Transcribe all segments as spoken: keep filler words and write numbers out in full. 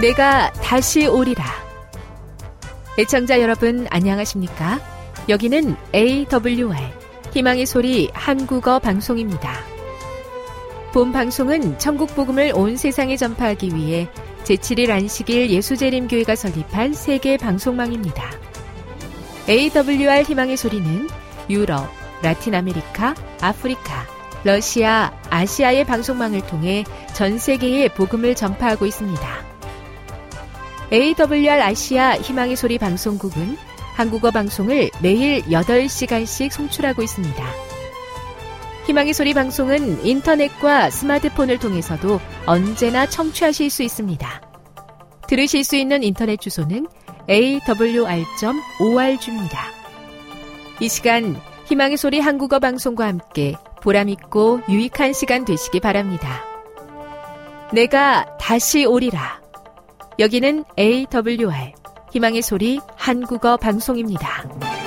내가 다시 오리라. 애청자 여러분 안녕하십니까? 여기는 에이더블유알 희망의 소리 한국어 방송입니다. 본 방송은 천국 복음을 온 세상에 전파하기 위해 제칠 일 안식일 예수재림교회가 설립한 세계 방송망입니다. 에이더블유알 희망의 소리는 유럽, 라틴 아메리카, 아프리카, 러시아, 아시아의 방송망을 통해 전 세계에 복음을 전파하고 있습니다. 에이더블유알 아시아 희망의 소리 방송국은 한국어 방송을 매일 여덟 시간씩 송출하고 있습니다. 희망의 소리 방송은 인터넷과 스마트폰을 통해서도 언제나 청취하실 수 있습니다. 들으실 수 있는 인터넷 주소는 에이더블유알 닷 오알지입니다. 이 시간 희망의 소리 한국어 방송과 함께 보람있고 유익한 시간 되시기 바랍니다. 내가 다시 오리라. 여기는 에이더블유알 희망의 소리 한국어 방송입니다.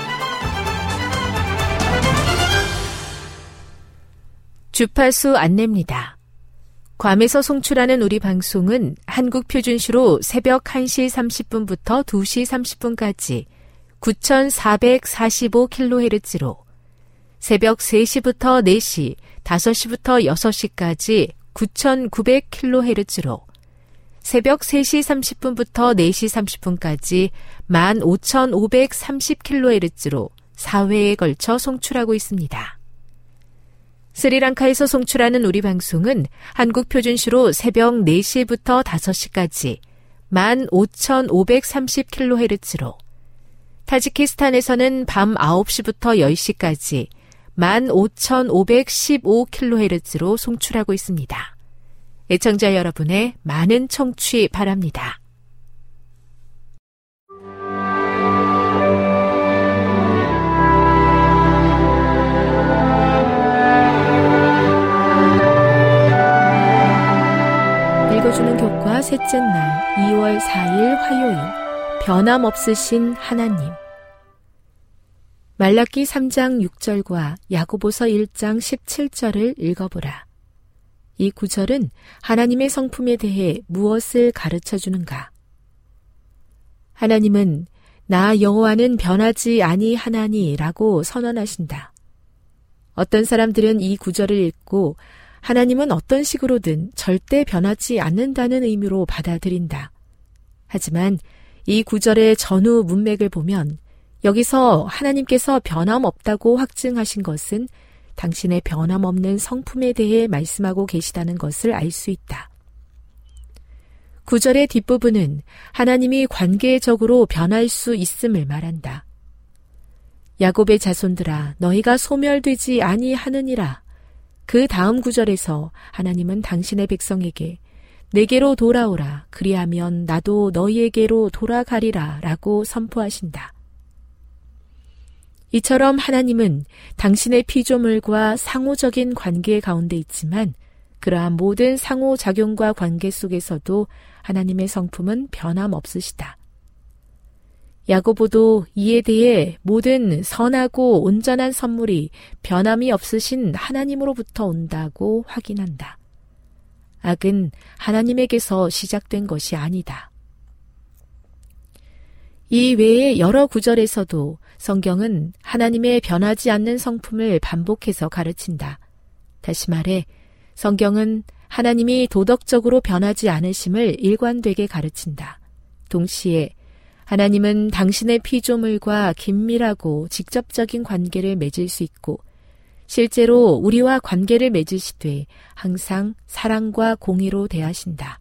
주파수 안내입니다. 괌에서 송출하는 우리 방송은 한국 표준시로 새벽 한 시 삼십 분부터 두 시 삼십 분까지 구천사백사십오 킬로헤르츠로, 새벽 세 시부터 네 시, 다섯 시부터 여섯 시까지 구천구백 킬로헤르츠로, 새벽 세 시 삼십 분부터 네 시 삼십 분까지 만 오천오백삼십 킬로헤르츠로 사 회에 걸쳐 송출하고 있습니다. 스리랑카에서 송출하는 우리 방송은 한국 표준시로 새벽 네 시부터 다섯 시까지 만 오천오백삼십 킬로헤르츠로, 타지키스탄에서는 밤 아홉 시부터 열 시까지 만 오천오백십오 킬로헤르츠로 송출하고 있습니다. 애청자 여러분의 많은 청취 바랍니다. 읽어주는 교과 셋째 날 이월 사일 화요일, 변함없으신 하나님. 말라기 삼 장 육 절과 야고보서 일 장 십칠 절을 읽어보라. 이 구절은 하나님의 성품에 대해 무엇을 가르쳐주는가? 하나님은 나 여호와는 변하지 아니하나니 라고 선언하신다. 어떤 사람들은 이 구절을 읽고 하나님은 어떤 식으로든 절대 변하지 않는다는 의미로 받아들인다. 하지만 이 구절의 전후 문맥을 보면 여기서 하나님께서 변함없다고 확증하신 것은 당신의 변함없는 성품에 대해 말씀하고 계시다는 것을 알 수 있다. 구절의 뒷부분은 하나님이 관계적으로 변할 수 있음을 말한다. 야곱의 자손들아, 너희가 소멸되지 아니하느니라. 그 다음 구절에서 하나님은 당신의 백성에게 내게로 돌아오라. 그리하면 나도 너희에게로 돌아가리라 라고 선포하신다. 이처럼 하나님은 당신의 피조물과 상호적인 관계 가운데 있지만 그러한 모든 상호작용과 관계 속에서도 하나님의 성품은 변함없으시다. 야고보도 이에 대해 모든 선하고 온전한 선물이 변함이 없으신 하나님으로부터 온다고 확인한다. 악은 하나님에게서 시작된 것이 아니다. 이 외에 여러 구절에서도 성경은 하나님의 변하지 않는 성품을 반복해서 가르친다. 다시 말해, 성경은 하나님이 도덕적으로 변하지 않으심을 일관되게 가르친다. 동시에 하나님은 당신의 피조물과 긴밀하고 직접적인 관계를 맺을 수 있고 실제로 우리와 관계를 맺으시되 항상 사랑과 공의로 대하신다.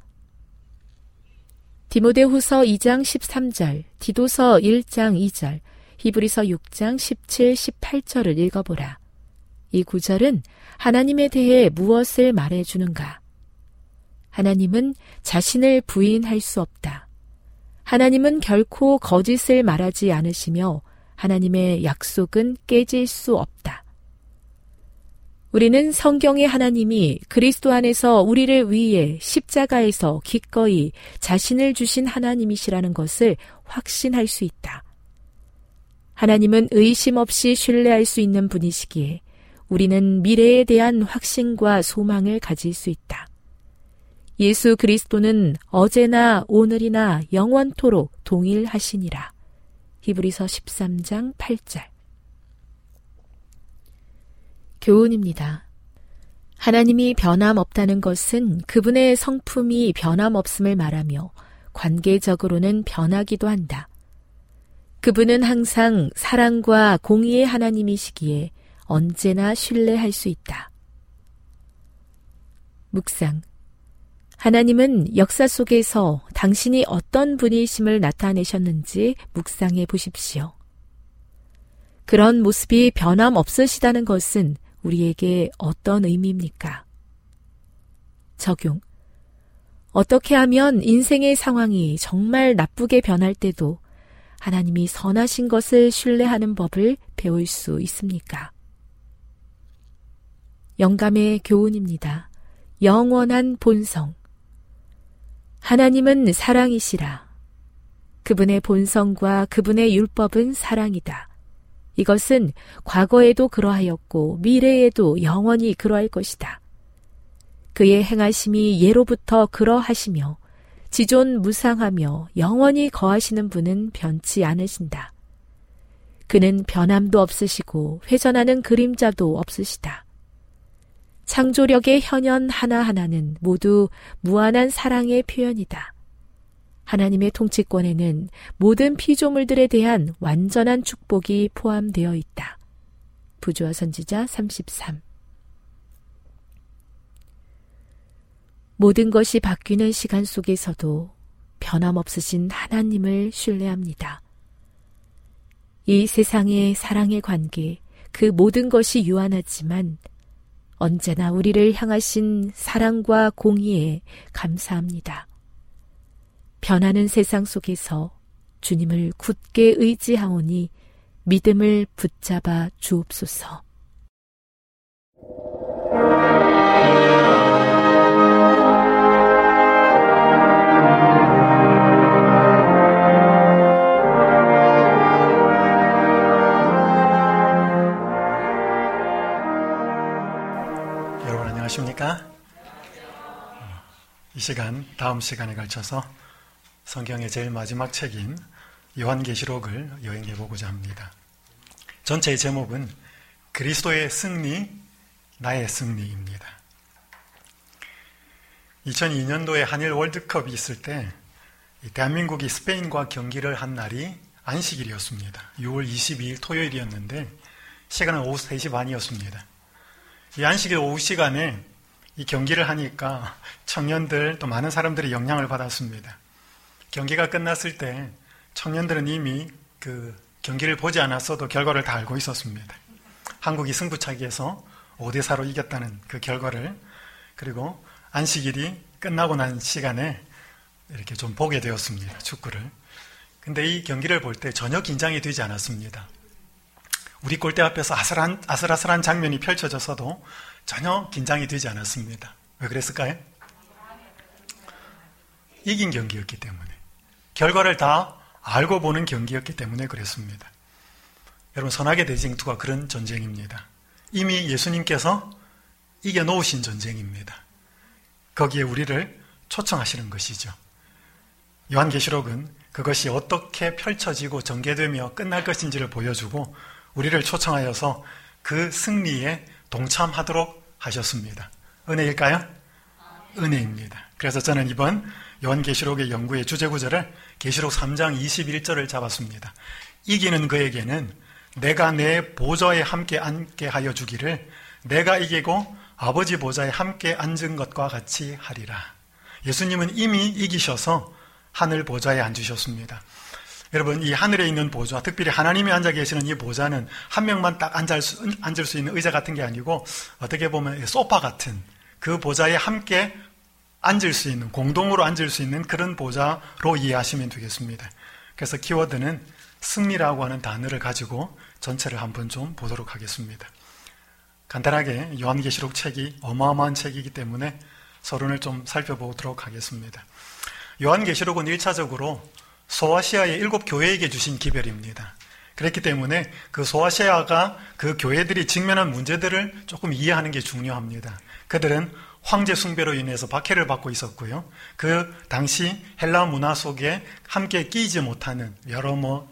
디모데후서 이 장 십삼 절, 디도서 일 장 이 절, 히브리서 육 장 십칠, 십팔 절을 읽어보라. 이 구절은 하나님에 대해 무엇을 말해주는가? 하나님은 자신을 부인할 수 없다. 하나님은 결코 거짓을 말하지 않으시며 하나님의 약속은 깨질 수 없다. 우리는 성경의 하나님이 그리스도 안에서 우리를 위해 십자가에서 기꺼이 자신을 주신 하나님이시라는 것을 확신할 수 있다. 하나님은 의심 없이 신뢰할 수 있는 분이시기에 우리는 미래에 대한 확신과 소망을 가질 수 있다. 예수 그리스도는 어제나 오늘이나 영원토록 동일하시니라. 히브리서 십삼 장 팔 절. 교훈입니다. 하나님이 변함없다는 것은 그분의 성품이 변함없음을 말하며 관계적으로는 변하기도 한다. 그분은 항상 사랑과 공의의 하나님이시기에 언제나 신뢰할 수 있다. 묵상. 하나님은 역사 속에서 당신이 어떤 분이심을 나타내셨는지 묵상해 보십시오. 그런 모습이 변함없으시다는 것은 우리에게 어떤 의미입니까? 적용. 어떻게 하면 인생의 상황이 정말 나쁘게 변할 때도 하나님이 선하신 것을 신뢰하는 법을 배울 수 있습니까? 영감의 교훈입니다. 영원한 본성. 하나님은 사랑이시라. 그분의 본성과 그분의 율법은 사랑이다. 이것은 과거에도 그러하였고 미래에도 영원히 그러할 것이다. 그의 행하심이 예로부터 그러하시며 지존무상하며 영원히 거하시는 분은 변치 않으신다. 그는 변함도 없으시고 회전하는 그림자도 없으시다. 창조력의 현현 하나하나는 모두 무한한 사랑의 표현이다. 하나님의 통치권에는 모든 피조물들에 대한 완전한 축복이 포함되어 있다. 부조화 선지자 삼십삼. 모든 것이 바뀌는 시간 속에서도 변함없으신 하나님을 신뢰합니다. 이 세상의 사랑의 관계, 그 모든 것이 유한하지만 언제나 우리를 향하신 사랑과 공의에 감사합니다. 변하는 세상 속에서 주님을 굳게 의지하오니 믿음을 붙잡아 주옵소서. 여러분 안녕하십니까? 이 시간, 다음 시간에 걸쳐서 성경의 제일 마지막 책인 요한계시록을 여행해보고자 합니다. 전체의 제목은 그리스도의 승리, 나의 승리입니다. 이천이 년도에 한일 월드컵이 있을 때 대한민국이 스페인과 경기를 한 날이 안식일이었습니다. 유월 이십이일 토요일이었는데 시간은 오후 세 시 반이었습니다. 이 안식일 오후 시간에 이 경기를 하니까 청년들 또 많은 사람들이 영향을 받았습니다. 경기가 끝났을 때 청년들은 이미 그 경기를 보지 않았어도 결과를 다 알고 있었습니다. 한국이 승부차기에서 오 대 사로 이겼다는 그 결과를, 그리고 안식일이 끝나고 난 시간에 이렇게 좀 보게 되었습니다. 축구를. 근데 이 경기를 볼 때 전혀 긴장이 되지 않았습니다. 우리 골대 앞에서 아슬한, 아슬아슬한 장면이 펼쳐졌어도 전혀 긴장이 되지 않았습니다. 왜 그랬을까요? 이긴 경기였기 때문에, 결과를 다 알고 보는 경기였기 때문에 그랬습니다. 여러분, 선악의 대징투가 그런 전쟁입니다. 이미 예수님께서 이겨놓으신 전쟁입니다. 거기에 우리를 초청하시는 것이죠. 요한계시록은 그것이 어떻게 펼쳐지고 전개되며 끝날 것인지를 보여주고 우리를 초청하여서 그 승리에 동참하도록 하셨습니다. 은혜일까요? 은혜입니다. 그래서 저는 이번 요한계시록의 연구의 주제구절을 계시록 삼 장 이십일 절을 잡았습니다. 이기는 그에게는 내가 내 보좌에 함께 앉게 하여 주기를 내가 이기고 아버지 보좌에 함께 앉은 것과 같이 하리라. 예수님은 이미 이기셔서 하늘 보좌에 앉으셨습니다. 여러분, 이 하늘에 있는 보좌, 특별히 하나님이 앉아 계시는 이 보좌는 한 명만 딱 앉을 수, 앉을 수 있는 의자 같은 게 아니고 어떻게 보면 소파 같은 그 보좌에 함께 앉을 수 있는, 공동으로 앉을 수 있는 그런 보좌로 이해하시면 되겠습니다. 그래서 키워드는 승리라고 하는 단어를 가지고 전체를 한번 좀 보도록 하겠습니다. 간단하게 요한계시록 책이 어마어마한 책이기 때문에 서론을 좀 살펴보도록 하겠습니다. 요한계시록은 일 차적으로 소아시아의 일곱 교회에게 주신 기별입니다. 그렇기 때문에 그 소아시아가 그 교회들이 직면한 문제들을 조금 이해하는 게 중요합니다. 그들은 황제 숭배로 인해서 박해를 받고 있었고요. 그 당시 헬라 문화 속에 함께 끼지 못하는 여러 뭐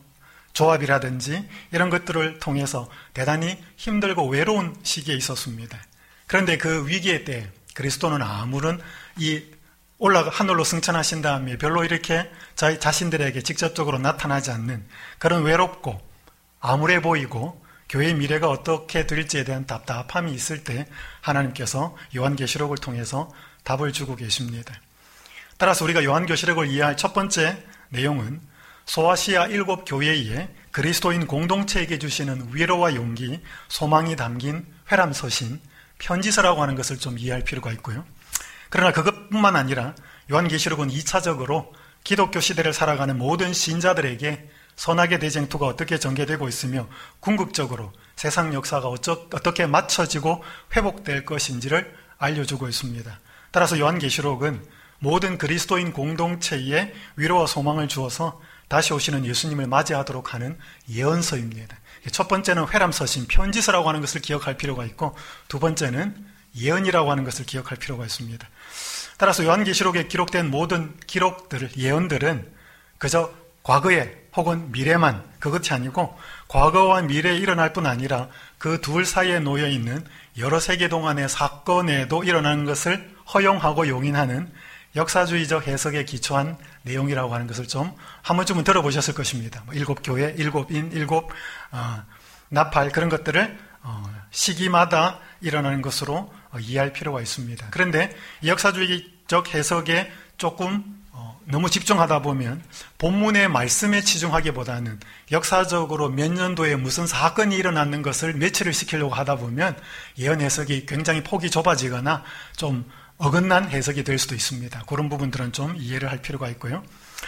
조합이라든지 이런 것들을 통해서 대단히 힘들고 외로운 시기에 있었습니다. 그런데 그 위기의 때 그리스도는 아무런 이 올라가 하늘로 승천하신 다음에 별로 이렇게 자기 자신들에게 직접적으로 나타나지 않는 그런 외롭고 암울해 보이고 교회의 미래가 어떻게 될지에 대한 답답함이 있을 때 하나님께서 요한계시록을 통해서 답을 주고 계십니다. 따라서 우리가 요한계시록을 이해할 첫 번째 내용은 소아시아 일곱 교회에 그리스도인 공동체에게 주시는 위로와 용기, 소망이 담긴 회람서신, 편지서라고 하는 것을 좀 이해할 필요가 있고요. 그러나 그것뿐만 아니라 요한계시록은 이 차적으로 기독교 시대를 살아가는 모든 신자들에게 선악의 대쟁투가 어떻게 전개되고 있으며 궁극적으로 세상 역사가 어떻게 맞춰지고 회복될 것인지를 알려주고 있습니다. 따라서 요한계시록은 모든 그리스도인 공동체에 위로와 소망을 주어서 다시 오시는 예수님을 맞이하도록 하는 예언서입니다. 첫 번째는 회람서신, 편지서라고 하는 것을 기억할 필요가 있고 두 번째는 예언이라고 하는 것을 기억할 필요가 있습니다. 따라서 요한계시록에 기록된 모든 기록들, 예언들은 그저 과거에 혹은 미래만 그것이 아니고 과거와 미래에 일어날 뿐 아니라 그 둘 사이에 놓여있는 여러 세계 동안의 사건에도 일어나는 것을 허용하고 용인하는 역사주의적 해석에 기초한 내용이라고 하는 것을 좀 한 번쯤은 들어보셨을 것입니다. 일곱 교회, 일곱 인, 일곱 어, 나팔 그런 것들을 어, 시기마다 일어나는 것으로 어, 이해할 필요가 있습니다. 그런데 역사주의적 해석에 조금 어, 너무 집중하다 보면 본문의 말씀에 치중하기보다는 역사적으로 몇 년도에 무슨 사건이 일어났는 것을 매치를 시키려고 하다 보면 예언 해석이 굉장히 폭이 좁아지거나 좀 어긋난 해석이 될 수도 있습니다. 그런 부분들은 좀 이해를 할 필요가 있고요.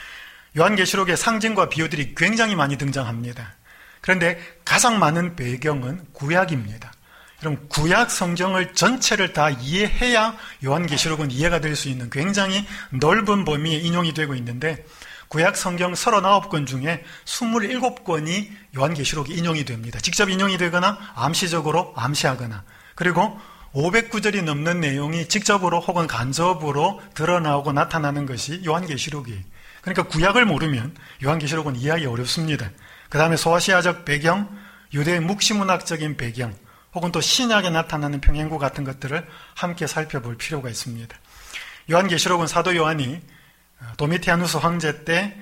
요한계시록의 상징과 비유들이 굉장히 많이 등장합니다. 그런데 가장 많은 배경은 구약입니다. 그럼 구약 성경을 전체를 다 이해해야 요한계시록은 이해가 될 수 있는 굉장히 넓은 범위의 인용이 되고 있는데 구약 성경 서른아홉 권 중에 스물일곱 권이 요한계시록이 인용이 됩니다. 직접 인용이 되거나 암시적으로 암시하거나 그리고 오백 구절이 넘는 내용이 직접으로 혹은 간접으로 드러나오고 나타나는 것이 요한계시록이에요. 그러니까 구약을 모르면 요한계시록은 이해하기 어렵습니다. 그 다음에 소아시아적 배경, 유대의 묵시문학적인 배경, 혹은 또 신약에 나타나는 평행구 같은 것들을 함께 살펴볼 필요가 있습니다. 요한계시록은 사도 요한이 도미티아누스 황제 때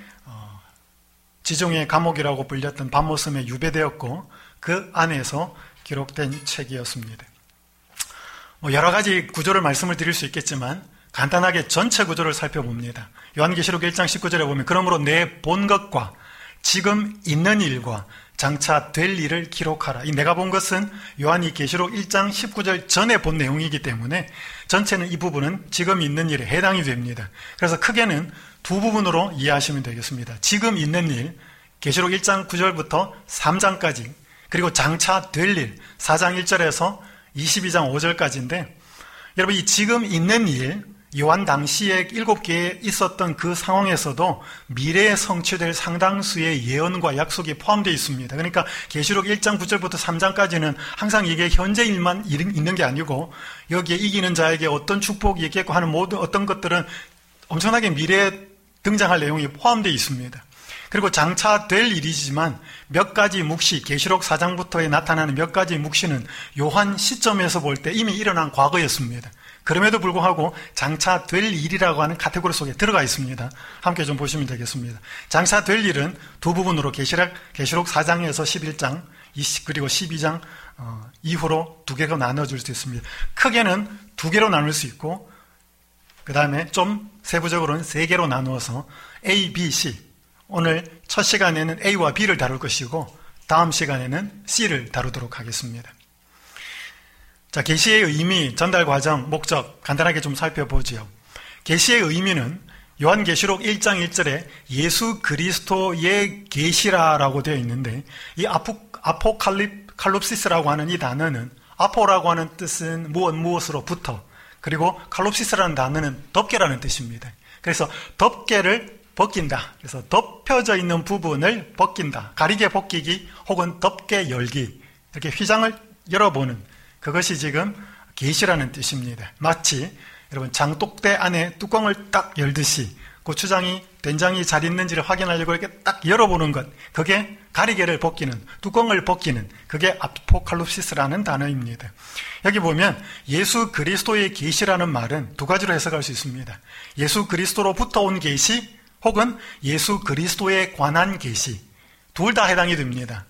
지중해 감옥이라고 불렸던 밤모섬에 유배되었고 그 안에서 기록된 책이었습니다. 뭐 여러 가지 구조를 말씀을 드릴 수 있겠지만 간단하게 전체 구조를 살펴봅니다. 요한계시록 일 장 십구 절에 보면 그러므로 내 본 것과 지금 있는 일과 장차 될 일을 기록하라. 이 내가 본 것은 요한이 계시록 일 장 십구 절 전에 본 내용이기 때문에 전체는 이 부분은 지금 있는 일에 해당이 됩니다. 그래서 크게는 두 부분으로 이해하시면 되겠습니다. 지금 있는 일, 계시록 일 장 구 절부터 삼 장까지, 그리고 장차 될 일, 사 장 일 절에서 이십이 장 오 절까지인데 여러분 이 지금 있는 일, 요한 당시에 일곱 개에 있었던 그 상황에서도 미래에 성취될 상당수의 예언과 약속이 포함되어 있습니다. 그러니까 계시록 일 장 구 절부터 삼 장까지는 항상 이게 현재 일만 있는 게 아니고 여기에 이기는 자에게 어떤 축복이 있겠고 하는 모든 어떤 것들은 엄청나게 미래에 등장할 내용이 포함되어 있습니다. 그리고 장차 될 일이지만 몇 가지 묵시, 계시록 사 장부터에 나타나는 몇 가지 묵시는 요한 시점에서 볼 때 이미 일어난 과거였습니다. 그럼에도 불구하고 장차 될 일이라고 하는 카테고리 속에 들어가 있습니다. 함께 좀 보시면 되겠습니다. 장차 될 일은 두 부분으로 계시록, 계시록 사 장에서 십일 장, 그리고 십이 장 어, 이후로 두 개로 나눠줄 수 있습니다. 크게는 두 개로 나눌 수 있고 그 다음에 좀 세부적으로는 세 개로 나누어서 A, B, C. 오늘 첫 시간에는 A와 B를 다룰 것이고 다음 시간에는 C를 다루도록 하겠습니다. 자, 계시의 의미, 전달 과정, 목적 간단하게 좀 살펴보지요. 계시의 의미는 요한계시록 일 장 일 절에 예수 그리스도의 계시라라고 되어 있는데 이 아포, 아포칼립, 칼롭시스라고 하는 이 단어는 아포라고 하는 뜻은 무엇 무엇으로부터 그리고 칼롭시스라는 단어는 덮개라는 뜻입니다. 그래서 덮개를 벗긴다. 그래서 덮여져 있는 부분을 벗긴다. 가리개 벗기기 혹은 덮개 열기. 이렇게 휘장을 열어보는 그것이 지금 계시라는 뜻입니다. 마치 여러분 장독대 안에 뚜껑을 딱 열듯이 고추장이 된장이 잘 있는지를 확인하려고 이렇게 딱 열어보는 것, 그게 가리개를 벗기는, 뚜껑을 벗기는, 그게 아포칼립시스라는 단어입니다. 여기 보면 예수 그리스도의 계시라는 말은 두 가지로 해석할 수 있습니다. 예수 그리스도로부터 온 계시 혹은 예수 그리스도에 관한 계시, 둘 다 해당이 됩니다.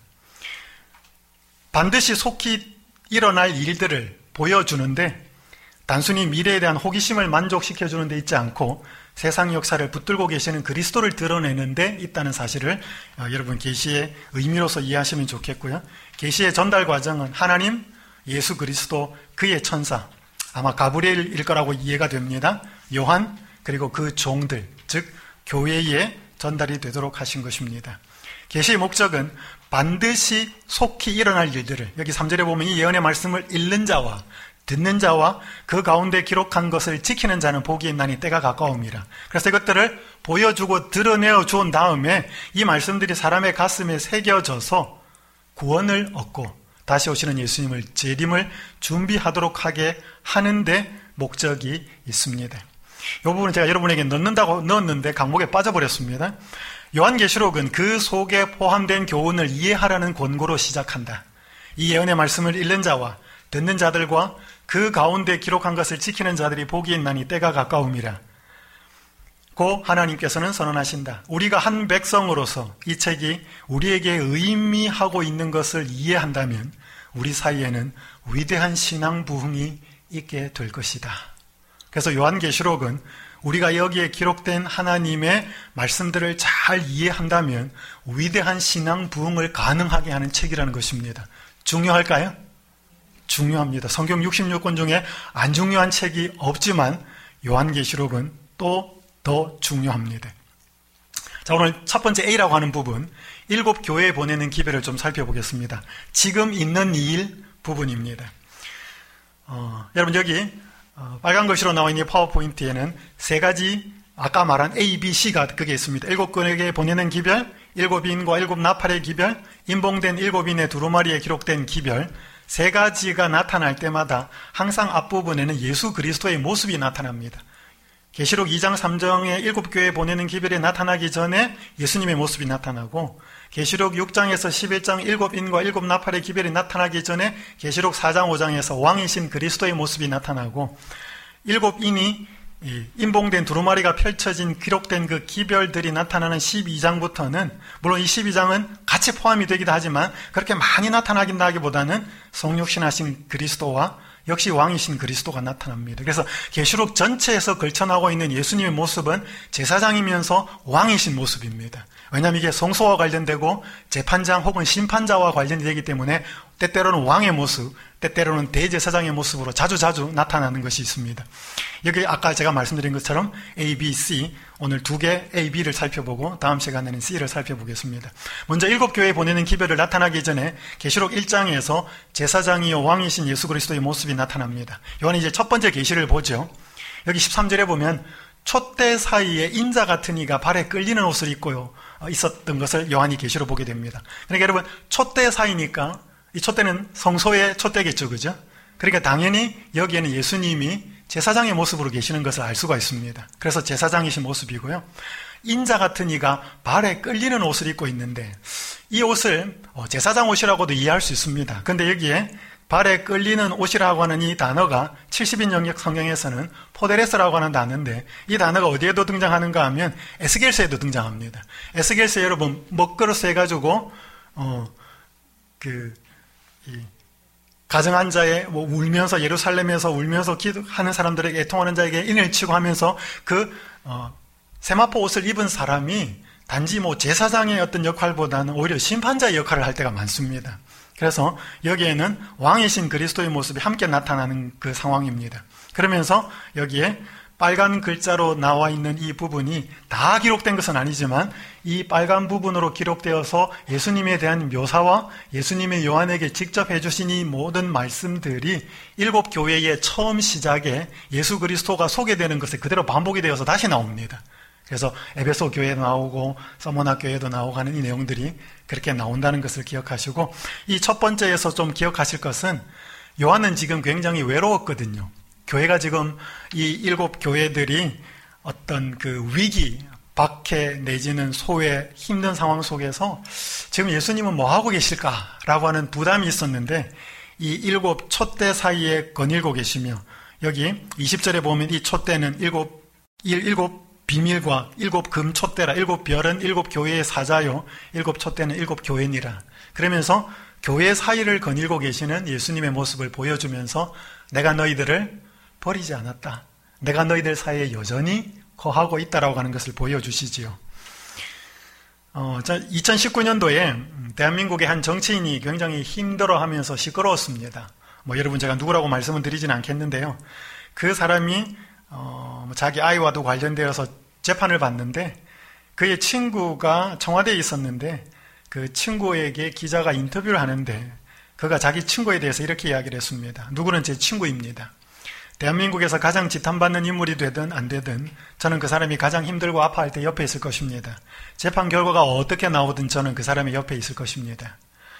반드시 속히 일어날 일들을 보여주는데 단순히 미래에 대한 호기심을 만족시켜주는 데 있지 않고 세상 역사를 붙들고 계시는 그리스도를 드러내는 데 있다는 사실을 어, 여러분 계시의 의미로서 이해하시면 좋겠고요. 계시의 전달 과정은 하나님, 예수 그리스도, 그의 천사, 아마 가브리엘일 거라고 이해가 됩니다. 요한, 그리고 그 종들, 즉 교회에 전달이 되도록 하신 것입니다. 계시의 목적은 반드시 속히 일어날 일들을, 여기 삼 절에 보면 이 예언의 말씀을 읽는 자와 듣는 자와 그 가운데 기록한 것을 지키는 자는 복이 있나니 때가 가까움이라. 그래서 이것들을 보여주고 드러내어 주온 다음에 이 말씀들이 사람의 가슴에 새겨져서 구원을 얻고 다시 오시는 예수님을 재림을 준비하도록 하게 하는데 목적이 있습니다. 이 부분은 제가 여러분에게 넣는다고 넣었는데 강목에 빠져버렸습니다. 요한계시록은 그 속에 포함된 교훈을 이해하라는 권고로 시작한다. 이 예언의 말씀을 읽는 자와 듣는 자들과 그 가운데 기록한 것을 지키는 자들이 복이 있나니 때가 가까움이라. 고 하나님께서는 선언하신다. 우리가 한 백성으로서 이 책이 우리에게 의미하고 있는 것을 이해한다면 우리 사이에는 위대한 신앙 부흥이 있게 될 것이다. 그래서 요한계시록은 우리가 여기에 기록된 하나님의 말씀들을 잘 이해한다면 위대한 신앙 부흥을 가능하게 하는 책이라는 것입니다. 중요할까요? 중요합니다. 성경 육십육 권 중에 안 중요한 책이 없지만 요한계시록은 또 더 중요합니다. 자, 오늘 첫 번째 A라고 하는 부분, 일곱 교회에 보내는 기별을 좀 살펴보겠습니다. 지금 있는 일 부분입니다. 어, 여러분 여기 어, 빨간 글씨로 나와 있는 파워포인트에는 세 가지 아까 말한 A, B, C가 그게 있습니다. 일곱 교회에 보내는 기별, 일곱 인과 일곱 나팔의 기별, 임봉된 일곱 인의 두루마리에 기록된 기별, 세 가지가 나타날 때마다 항상 앞부분에는 예수 그리스도의 모습이 나타납니다. 계시록 이 장 삼 장의 일곱 교회에 보내는 기별이 나타나기 전에 예수님의 모습이 나타나고, 계시록 육 장에서 십일 장 일곱 인과 일곱 나팔의 기별이 나타나기 전에 계시록 사 장 오 장에서 왕이신 그리스도의 모습이 나타나고, 일곱 인이 임봉된 두루마리가 펼쳐진 기록된 그 기별들이 나타나는 십이 장부터는, 물론 이 십이 장은 같이 포함이 되기도 하지만 그렇게 많이 나타나긴 하기보다는 성육신하신 그리스도와 역시 왕이신 그리스도가 나타납니다. 그래서 계시록 전체에서 걸쳐나오고 있는 예수님의 모습은 제사장이면서 왕이신 모습입니다. 왜냐하면 이게 성소와 관련되고 재판장 혹은 심판자와 관련이 되기 때문에 때때로는 왕의 모습, 때때로는 대제사장의 모습으로 자주자주 나타나는 것이 있습니다. 여기 아까 제가 말씀드린 것처럼 A, B, C, 오늘 두 개 A, B를 살펴보고 다음 시간에는 C를 살펴보겠습니다. 먼저 일곱 교회에 보내는 기별을 나타나기 전에 계시록 일 장에서 제사장이요 왕이신 예수 그리스도의 모습이 나타납니다. 요한이 이제 첫 번째 계시를 보죠. 여기 십삼 절에 보면 촛대 사이에 인자 같은 이가 발에 끌리는 옷을 입고요 있었던 것을 요한이 계시로 보게 됩니다. 그러니까 여러분, 촛대 사이니까 이 촛대는 성소의 촛대겠죠, 그죠? 그러니까 당연히 여기에는 예수님이 제사장의 모습으로 계시는 것을 알 수가 있습니다. 그래서 제사장이신 모습이고요. 인자 같은 이가 발에 끌리는 옷을 입고 있는데, 이 옷을 제사장 옷이라고도 이해할 수 있습니다. 그런데 여기에 발에 끌리는 옷이라고 하는 이 단어가 칠십 인 영역 성경에서는 포데레스라고 하는 단어인데, 이 단어가 어디에도 등장하는가 하면 에스겔서에도 등장합니다. 에스겔서 여러분 먹그릇 해가지고 어, 그 이 가정한 자에 뭐 울면서 예루살렘에서 울면서 기도하는 사람들에게 애통하는 자에게 인을 치고 하면서 그 어, 세마포 옷을 입은 사람이 단지 뭐 제사장의 어떤 역할보다는 오히려 심판자의 역할을 할 때가 많습니다. 그래서 여기에는 왕이신 그리스도의 모습이 함께 나타나는 그 상황입니다. 그러면서 여기에 빨간 글자로 나와 있는 이 부분이 다 기록된 것은 아니지만 이 빨간 부분으로 기록되어서 예수님에 대한 묘사와 예수님의 요한에게 직접 해주신 이 모든 말씀들이 일곱 교회의 처음 시작에 예수 그리스도가 소개되는 것에 그대로 반복이 되어서 다시 나옵니다. 그래서 에베소 교회도 나오고 서머나 교회도 나오고 하는 이 내용들이 그렇게 나온다는 것을 기억하시고, 이 첫 번째에서 좀 기억하실 것은 요한은 지금 굉장히 외로웠거든요. 교회가 지금 이 일곱 교회들이 어떤 그 위기, 박해 내지는 소외, 힘든 상황 속에서 지금 예수님은 뭐 하고 계실까라고 하는 부담이 있었는데 이 일곱 촛대 사이에 거닐고 계시며 여기 이십 절에 보면 이 촛대는 일곱, 일, 일곱 비밀과 일곱 금 촛대라. 일곱 별은 일곱 교회의 사자요. 일곱 촛대는 일곱 교회니라. 그러면서 교회 사이를 거닐고 계시는 예수님의 모습을 보여주면서 내가 너희들을 버리지 않았다. 내가 너희들 사이에 여전히 거하고 있다라고 하는 것을 보여주시지요. 어, 이천십구 년도에 대한민국의 한 정치인이 굉장히 힘들어하면서 시끄러웠습니다. 뭐 여러분 제가 누구라고 말씀을 드리진 않겠는데요. 그 사람이 어, 자기 아이와도 관련되어서 재판을 받는데 그의 친구가 청와대에 있었는데 그 친구에게 기자가 인터뷰를 하는데 그가 자기 친구에 대해서 이렇게 이야기를 했습니다. 누구는 제 친구입니다. 대한민국에서 가장 지탄받는 인물이 되든 안 되든 저는 그 사람이 가장 힘들고 아파할 때 옆에 있을 것입니다. 재판 결과가 어떻게 나오든 저는 그 사람이 옆에 있을 것입니다.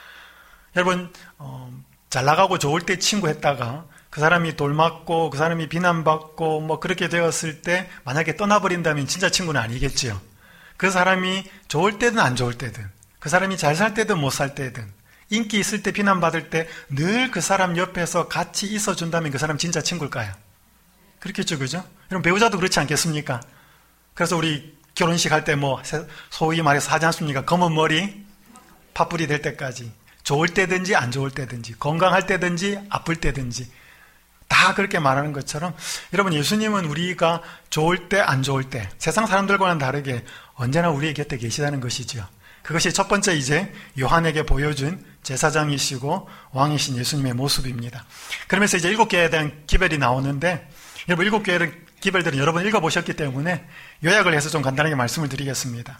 여러분 어, 잘 나가고 좋을 때 친구했다가 그 사람이 돌맞고 그 사람이 비난받고 뭐 그렇게 되었을 때 만약에 떠나버린다면 진짜 친구는 아니겠지요. 그 사람이 좋을 때든 안 좋을 때든 그 사람이 잘 살 때든 못 살 때든 인기 있을 때 비난받을 때 늘 그 사람 옆에서 같이 있어준다면 그 사람 진짜 친구일까요? 그렇겠죠, 그죠? 여러분 배우자도 그렇지 않겠습니까? 그래서 우리 결혼식 할 때 뭐 소위 말해서 하지 않습니까? 검은 머리 팥불이 될 때까지 좋을 때든지 안 좋을 때든지 건강할 때든지 아플 때든지 다 그렇게 말하는 것처럼 여러분 예수님은 우리가 좋을 때 안 좋을 때 세상 사람들과는 다르게 언제나 우리의 곁에 계시다는 것이죠. 그것이 첫 번째 이제 요한에게 보여준 제사장이시고 왕이신 예수님의 모습입니다. 그러면서 이제 일곱 개에 대한 기별이 나오는데 여러분 일곱 개의 기별들은 여러 번 읽어보셨기 때문에 요약을 해서 좀 간단하게 말씀을 드리겠습니다.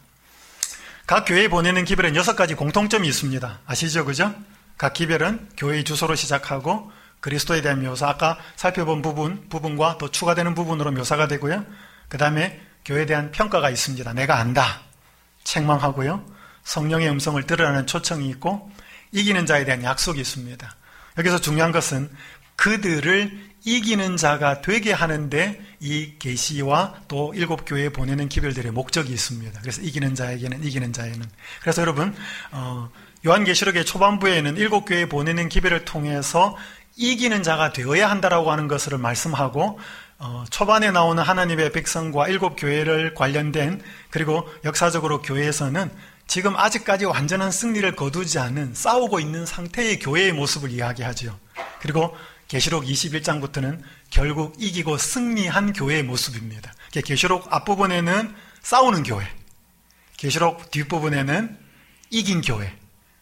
각 교회에 보내는 기별은 여섯 가지 공통점이 있습니다. 아시죠? 그죠? 각 기별은 교회의 주소로 시작하고 그리스도에 대한 묘사, 아까 살펴본 부분, 부분과 또 추가되는 부분으로 묘사가 되고요. 그 다음에 교회에 대한 평가가 있습니다. 내가 안다. 책망하고요. 성령의 음성을 들으라는 초청이 있고 이기는 자에 대한 약속이 있습니다. 여기서 중요한 것은 그들을 이기는 자가 되게 하는데 이 계시와 또 일곱 교회에 보내는 기별들의 목적이 있습니다. 그래서 이기는 자에게는 이기는 자에는 그래서 여러분 어, 요한계시록의 초반부에는 일곱 교회에 보내는 기별을 통해서 이기는 자가 되어야 한다라고 하는 것을 말씀하고 어, 초반에 나오는 하나님의 백성과 일곱 교회를 관련된 그리고 역사적으로 교회에서는 지금 아직까지 완전한 승리를 거두지 않은 싸우고 있는 상태의 교회의 모습을 이야기하죠. 그리고 계시록 이십일 장부터는 결국 이기고 승리한 교회의 모습입니다. 계시록 앞부분에는 싸우는 교회, 계시록 뒷부분에는 이긴 교회,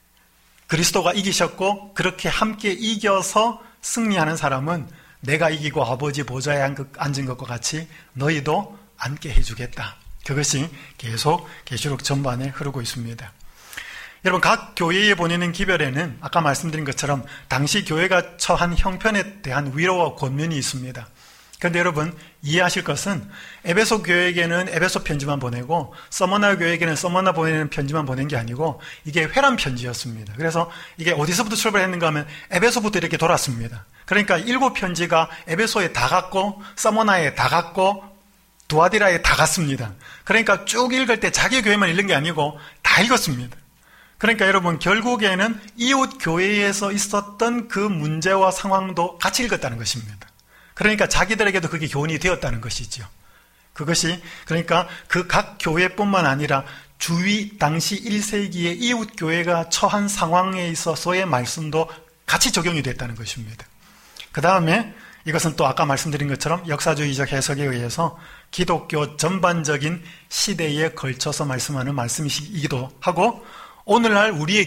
그리스도가 이기셨고 그렇게 함께 이겨서 승리하는 사람은 내가 이기고 아버지 보좌에 앉은 것과 같이 너희도 앉게 해주겠다. 그것이 계속 계시록 전반에 흐르고 있습니다. 여러분 각 교회에 보내는 기별에는 아까 말씀드린 것처럼 당시 교회가 처한 형편에 대한 위로와 권면이 있습니다. 그런데 여러분 이해하실 것은 에베소 교회에게는 에베소 편지만 보내고 서머나 교회에게는 서머나 보내는 편지만 보낸 게 아니고 이게 회람 편지였습니다. 그래서 이게 어디서부터 출발했는가 하면 에베소부터 이렇게 돌았습니다. 그러니까 일곱 편지가 에베소에 다 갔고 서머나에 다 갔고 두아디라에 다 갔습니다. 그러니까 쭉 읽을 때 자기 교회만 읽는 게 아니고 다 읽었습니다. 그러니까 여러분 결국에는 이웃 교회에서 있었던 그 문제와 상황도 같이 읽었다는 것입니다. 그러니까 자기들에게도 그게 교훈이 되었다는 것이죠. 그것이 그러니까 그 각 교회뿐만 아니라 주위 당시 일 세기의 이웃 교회가 처한 상황에 있어서의 말씀도 같이 적용이 됐다는 것입니다. 그 다음에 이것은 또 아까 말씀드린 것처럼 역사주의적 해석에 의해서 기독교 전반적인 시대에 걸쳐서 말씀하는 말씀이기도 하고 오늘날 우리의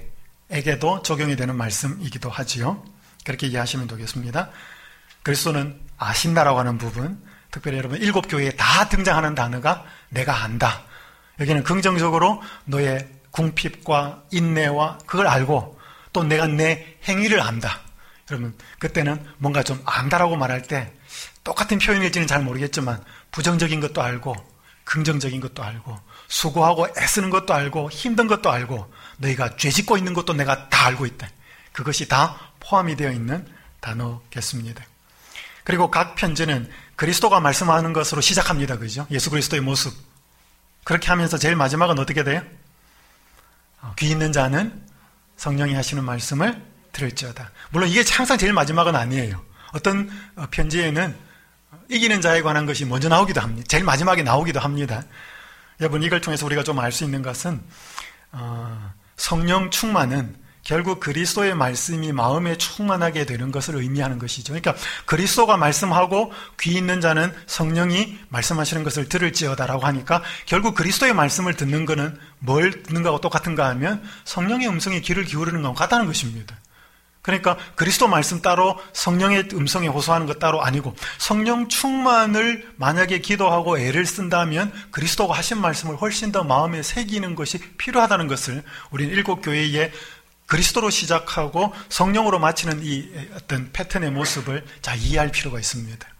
교회에게도 적용이 되는 말씀이기도 하지요. 그렇게 이해하시면 되겠습니다. 그리스도는 아신다라고 하는 부분, 특별히 여러분 일곱 교회에 다 등장하는 단어가 내가 안다. 여기는 긍정적으로 너의 궁핍과 인내와 그걸 알고 또 내가 내 행위를 안다. 여러분 그때는 뭔가 좀 안다라고 말할 때 똑같은 표현일지는 잘 모르겠지만 부정적인 것도 알고 긍정적인 것도 알고 수고하고 애쓰는 것도 알고 힘든 것도 알고 너희가 죄짓고 있는 것도 내가 다 알고 있다. 그것이 다 포함이 되어 있는 단어겠습니다. 그리고 각 편지는 그리스도가 말씀하는 것으로 시작합니다. 그죠? 예수 그리스도의 모습. 그렇게 하면서 제일 마지막은 어떻게 돼요? 귀 있는 자는 성령이 하시는 말씀을 들을지어다. 물론 이게 항상 제일 마지막은 아니에요. 어떤 편지에는 이기는 자에 관한 것이 먼저 나오기도 합니다. 제일 마지막에 나오기도 합니다. 여러분, 이걸 통해서 우리가 좀 알 수 있는 것은 어, 성령 충만은 결국 그리스도의 말씀이 마음에 충만하게 되는 것을 의미하는 것이죠. 그러니까 그리스도가 말씀하고 귀 있는 자는 성령이 말씀하시는 것을 들을지어다라고 하니까 결국 그리스도의 말씀을 듣는 것은 뭘 듣는 거하고 똑같은가 하면 성령의 음성에 귀를 기울이는 것과 같다는 것입니다. 그러니까 그리스도 말씀 따로 성령의 음성에 호소하는 것 따로 아니고 성령 충만을 만약에 기도하고 애를 쓴다면 그리스도가 하신 말씀을 훨씬 더 마음에 새기는 것이 필요하다는 것을 우리는 일곱 교회에 그리스도로 시작하고 성령으로 마치는 이 어떤 패턴의 모습을 잘 이해할 필요가 있습니다.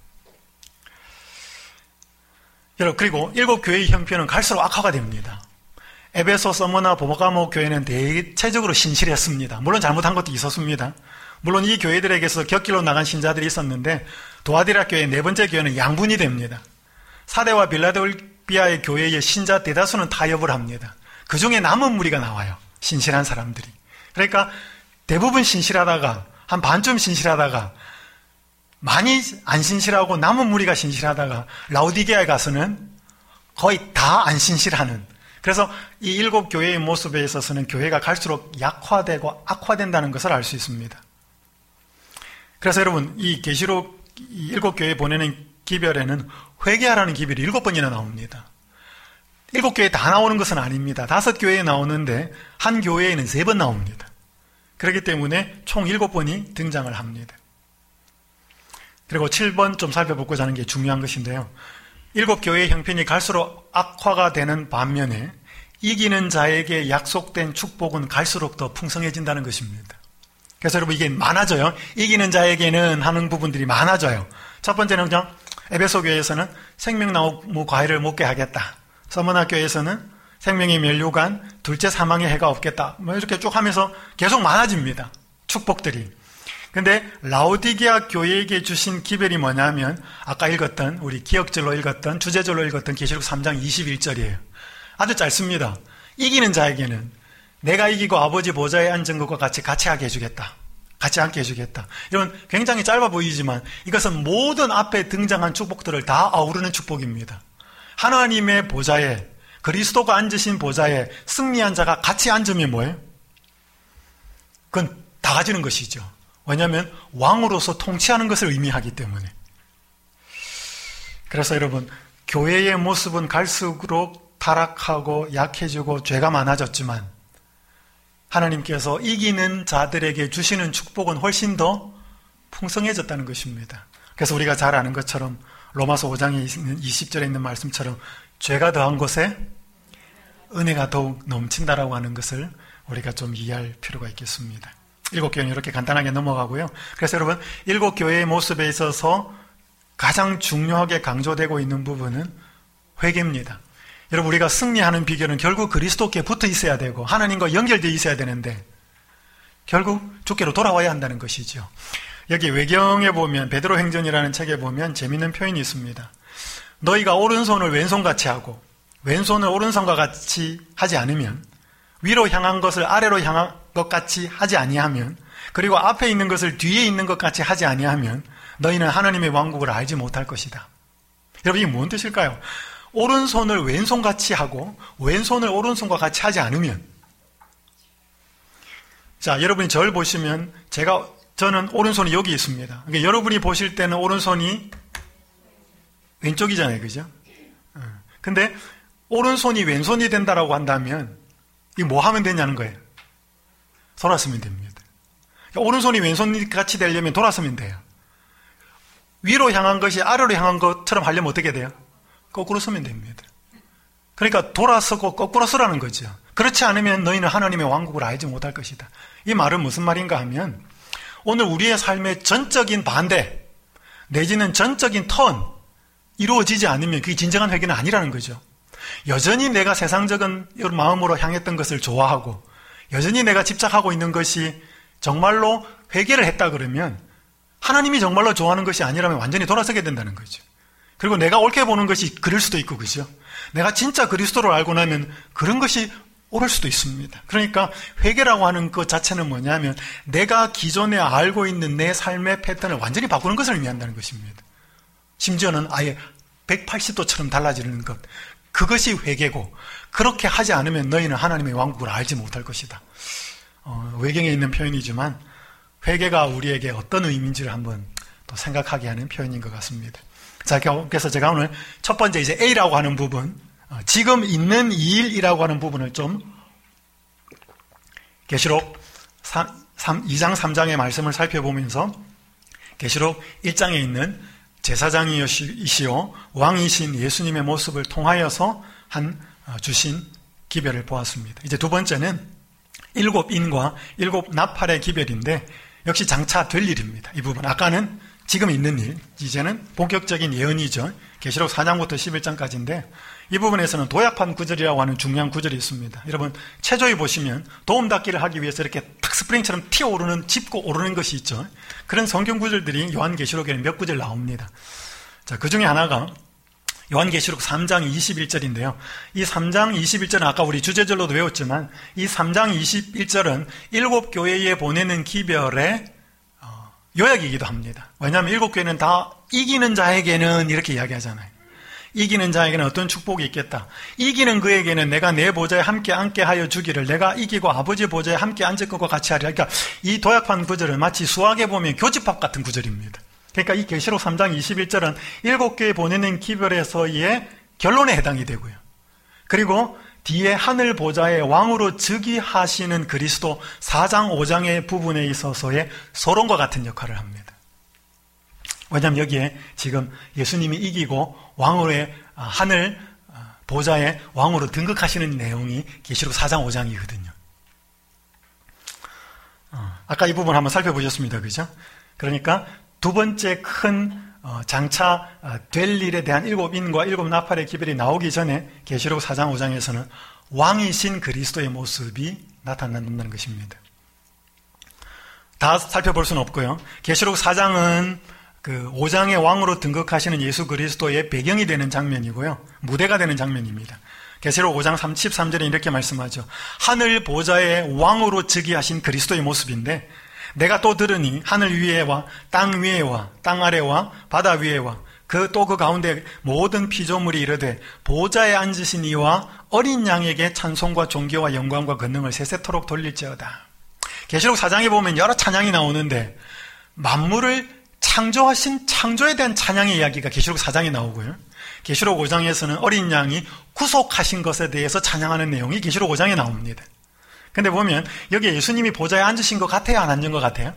여러분, 그리고 일곱 교회의 형편은 갈수록 악화가 됩니다. 에베소, 서머나, 보모가모 교회는 대체적으로 신실했습니다. 물론 잘못한 것도 있었습니다. 물론 이 교회들에게서 곁길로 나간 신자들이 있었는데 도아디라 교회의 네 번째 교회는 양분이 됩니다. 사대와 빌라델비아의 교회의 신자 대다수는 타협을 합니다. 그 중에 남은 무리가 나와요. 신실한 사람들이. 그러니까 대부분 신실하다가 한 반쯤 신실하다가 많이 안 신실하고 남은 무리가 신실하다가 라오디게아에 가서는 거의 다 안 신실하는, 그래서 이 일곱 교회의 모습에 있어서는 교회가 갈수록 약화되고 악화된다는 것을 알 수 있습니다. 그래서 여러분, 이 계시록 이 일곱 교회에 보내는 기별에는 회개하라는 기별이 일곱 번이나 나옵니다. 일곱 교회에 다 나오는 것은 아닙니다. 다섯 교회에 나오는데 한 교회에는 세 번 나옵니다. 그렇기 때문에 총 일곱 번이 등장을 합니다. 그리고 칠 번 좀 살펴보고자 하는 게 중요한 것인데요. 일곱 교회의 형편이 갈수록 악화가 되는 반면에 이기는 자에게 약속된 축복은 갈수록 더 풍성해진다는 것입니다. 그래서 여러분, 이게 많아져요. 이기는 자에게는 하는 부분들이 많아져요. 첫 번째는 그냥 에베소 교회에서는 생명나무 과일을 먹게 하겠다. 서머나 교회에서는 생명의 면류관, 둘째 사망의 해가 없겠다. 뭐 이렇게 쭉 하면서 계속 많아집니다. 축복들이. 근데 라오디게아 교회에게 주신 기별이 뭐냐면 아까 읽었던, 우리 기억절로 읽었던, 주제절로 읽었던 계시록 삼 장 이십일 절이에요. 아주 짧습니다. 이기는 자에게는 내가 이기고 아버지 보좌에 앉은 것과 같이 같이 하게 해주겠다. 같이 앉게 해주겠다. 이런 굉장히 짧아 보이지만 이것은 모든 앞에 등장한 축복들을 다 아우르는 축복입니다. 하나님의 보좌에, 그리스도가 앉으신 보좌에 승리한 자가 같이 앉으면 뭐예요? 그건 다 가지는 것이죠. 왜냐하면 왕으로서 통치하는 것을 의미하기 때문에. 그래서 여러분, 교회의 모습은 갈수록 타락하고 약해지고 죄가 많아졌지만 하나님께서 이기는 자들에게 주시는 축복은 훨씬 더 풍성해졌다는 것입니다. 그래서 우리가 잘 아는 것처럼 로마서 오 장에 있는 이십 절에 있는 말씀처럼 죄가 더한 곳에 은혜가 더욱 넘친다라고 하는 것을 우리가 좀 이해할 필요가 있겠습니다. 일곱 교회는 이렇게 간단하게 넘어가고요. 그래서 여러분, 일곱 교회의 모습에 있어서 가장 중요하게 강조되고 있는 부분은 회개입니다. 여러분, 우리가 승리하는 비결은 결국 그리스도께 붙어 있어야 되고 하나님과 연결되어 있어야 되는데 결국 주께로 돌아와야 한다는 것이죠. 여기 외경에 보면, 베드로 행전이라는 책에 보면 재미있는 표현이 있습니다. 너희가 오른손을 왼손같이 하고 왼손을 오른손과 같이 하지 않으면, 위로 향한 것을 아래로 향한 것 같이 하지 아니하면, 그리고 앞에 있는 것을 뒤에 있는 것 같이 하지 아니하면 너희는 하나님의 왕국을 알지 못할 것이다. 여러분, 이게 뭔 뜻일까요? 오른손을 왼손같이 하고 왼손을 오른손과 같이 하지 않으면, 자, 여러분이 저를 보시면 제가 저는 오른손이 여기 있습니다. 그러니까 여러분이 보실 때는 오른손이 왼쪽이잖아요, 그죠? 근데 오른손이 왼손이 된다라고 한다면 이 뭐 하면 되냐는 거예요. 돌아서면 됩니다. 그러니까 오른손이 왼손이 같이 되려면 돌아서면 돼요. 위로 향한 것이 아래로 향한 것처럼 하려면 어떻게 돼요? 거꾸로 서면 됩니다. 그러니까 돌아서고 거꾸로 서라는 거죠. 그렇지 않으면 너희는 하나님의 왕국을 알지 못할 것이다. 이 말은 무슨 말인가 하면 오늘 우리의 삶의 전적인 반대 내지는 전적인 턴 이루어지지 않으면 그게 진정한 회개는 아니라는 거죠. 여전히 내가 세상적인 마음으로 향했던 것을 좋아하고 여전히 내가 집착하고 있는 것이 정말로 회개를 했다 그러면 하나님이 정말로 좋아하는 것이 아니라면 완전히 돌아서게 된다는 거죠. 그리고 내가 옳게 보는 것이 그럴 수도 있고, 그죠? 내가 진짜 그리스도를 알고 나면 그런 것이 옳을 수도 있습니다. 그러니까 회개라고 하는 것 자체는 뭐냐면 내가 기존에 알고 있는 내 삶의 패턴을 완전히 바꾸는 것을 의미한다는 것입니다. 심지어는 아예 백팔십 도처럼 달라지는 것, 그것이 회개고, 그렇게 하지 않으면 너희는 하나님의 왕국을 알지 못할 것이다. 어, 외경에 있는 표현이지만 회개가 우리에게 어떤 의미인지를 한번 또 생각하게 하는 표현인 것 같습니다. 자, 그래서 제가 오늘 첫 번째 이제 A라고 하는 부분, 어, 지금 있는 이 일이라고 하는 부분을 좀 계시록 이 장 삼 장의 말씀을 살펴보면서 계시록 일 장에 있는 제사장이시오 왕이신 예수님의 모습을 통하여서 한 주신 기별을 보았습니다. 이제 두 번째는 일곱 인과 일곱 나팔의 기별인데 역시 장차 될 일입니다. 이 부분 아까는 지금 있는 일, 이제는 본격적인 예언이죠. 계시록 사 장부터 십일 장까지인데 이 부분에서는 도약판 구절이라고 하는 중요한 구절이 있습니다. 여러분 체조에 보시면 도움 닫기를 하기 위해서 이렇게 탁 스프링처럼 튀어오르는, 짚고 오르는 것이 있죠. 그런 성경 구절들이 요한계시록에는 몇 구절 나옵니다. 자, 그 중에 하나가 요한계시록 삼 장 이십일 절인데요. 이 삼 장 이십일 절은 아까 우리 주제절로도 외웠지만 이 삼 장 이십일 절은 일곱 교회에 보내는 기별의 요약이기도 합니다. 왜냐하면 일곱 교회는 다 이기는 자에게는 이렇게 이야기하잖아요. 이기는 자에게는 어떤 축복이 있겠다. 이기는 그에게는 내가 내 보좌에 함께 앉게 하여 주기를, 내가 이기고 아버지 보좌에 함께 앉을 것과 같이 하리라. 그러니까 이 도약판 구절은 마치 수학에 보면 교집합 같은 구절입니다. 그러니까 이 계시록 삼 장 이십일 절은 일곱 교회에 보내는 기별에서의 결론에 해당이 되고요. 그리고 뒤에 하늘 보좌의 왕으로 즉위하시는 그리스도 사 장 오 장의 부분에 있어서의 서론과 같은 역할을 합니다. 왜냐하면 여기에 지금 예수님이 이기고 왕으로의 하늘 보좌의 왕으로 등극하시는 내용이 계시록 사 장 오 장이거든요. 아까 이 부분 한번 살펴보셨습니다. 그죠? 그러니까 두 번째 큰 장차 될 일에 대한 일곱 인과 일곱 나팔의 기별이 나오기 전에 계시록 사 장 오 장에서는 왕이신 그리스도의 모습이 나타난다는 것입니다. 다 살펴볼 수는 없고요. 계시록 사 장은 그 오 장의 왕으로 등극하시는 예수 그리스도의 배경이 되는 장면이고요. 무대가 되는 장면입니다. 계시록 오 장 삼십삼 절에 이렇게 말씀하죠. 하늘 보좌의 왕으로 즉위하신 그리스도의 모습인데 내가 또 들으니 하늘 위에와 땅 위에와 땅 아래와 바다 위에와 그 또 그 가운데 모든 피조물이 이르되 보좌에 앉으신 이와 어린 양에게 찬송과 존귀와 영광과 권능을 세세토록 돌릴지어다. 계시록 사 장에 보면 여러 찬양이 나오는데 만물을 창조하신 창조에 대한 찬양의 이야기가 계시록 사 장에 나오고요. 계시록 오 장에서는 어린 양이 구속하신 것에 대해서 찬양하는 내용이 계시록 오 장에 나옵니다. 근데 보면 여기에 예수님이 보좌에 앉으신 것 같아요? 안 앉은 것 같아요?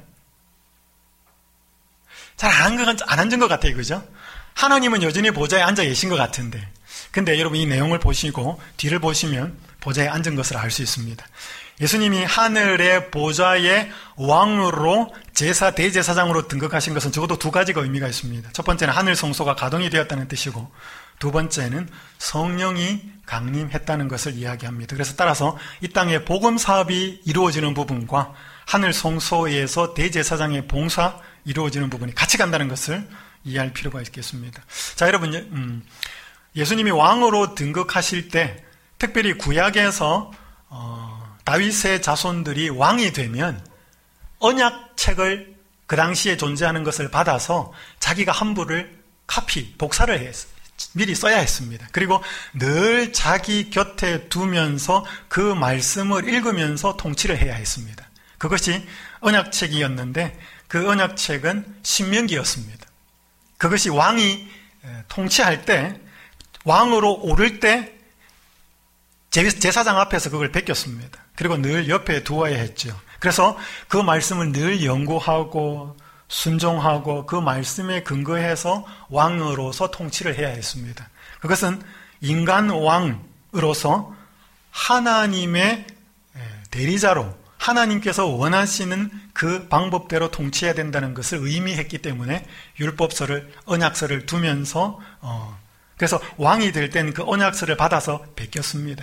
잘 안 앉은 것 같아요. 그죠? 하나님은 여전히 보좌에 앉아 계신 것 같은데, 근데 여러분 이 내용을 보시고 뒤를 보시면 보좌에 앉은 것을 알 수 있습니다. 예수님이 하늘의 보좌의 왕으로 제사 대제사장으로 등극하신 것은 적어도 두 가지가 의미가 있습니다. 첫 번째는 하늘 성소가 가동이 되었다는 뜻이고, 두 번째는 성령이 강림했다는 것을 이야기합니다. 그래서 따라서 이 땅에 복음 사업이 이루어지는 부분과 하늘 성소에서 대제사장의 봉사 이루어지는 부분이 같이 간다는 것을 이해할 필요가 있겠습니다. 자, 여러분, 음, 예수님이 왕으로 등극하실 때 특별히 구약에서 어, 다윗의 자손들이 왕이 되면 언약책을 그 당시에 존재하는 것을 받아서 자기가 함부를 카피, 복사를 했, 미리 써야 했습니다. 그리고 늘 자기 곁에 두면서 그 말씀을 읽으면서 통치를 해야 했습니다. 그것이 언약책이었는데 그 언약책은 신명기였습니다. 그것이 왕이 통치할 때, 왕으로 오를 때 제사장 앞에서 그걸 베꼈습니다. 그리고 늘 옆에 두어야 했죠. 그래서 그 말씀을 늘 연구하고 순종하고 그 말씀에 근거해서 왕으로서 통치를 해야 했습니다. 그것은 인간 왕으로서 하나님의 대리자로 하나님께서 원하시는 그 방법대로 통치해야 된다는 것을 의미했기 때문에 율법서를, 언약서를 두면서 어, 그래서 왕이 될 때는 그 언약서를 받아서 베꼈습니다.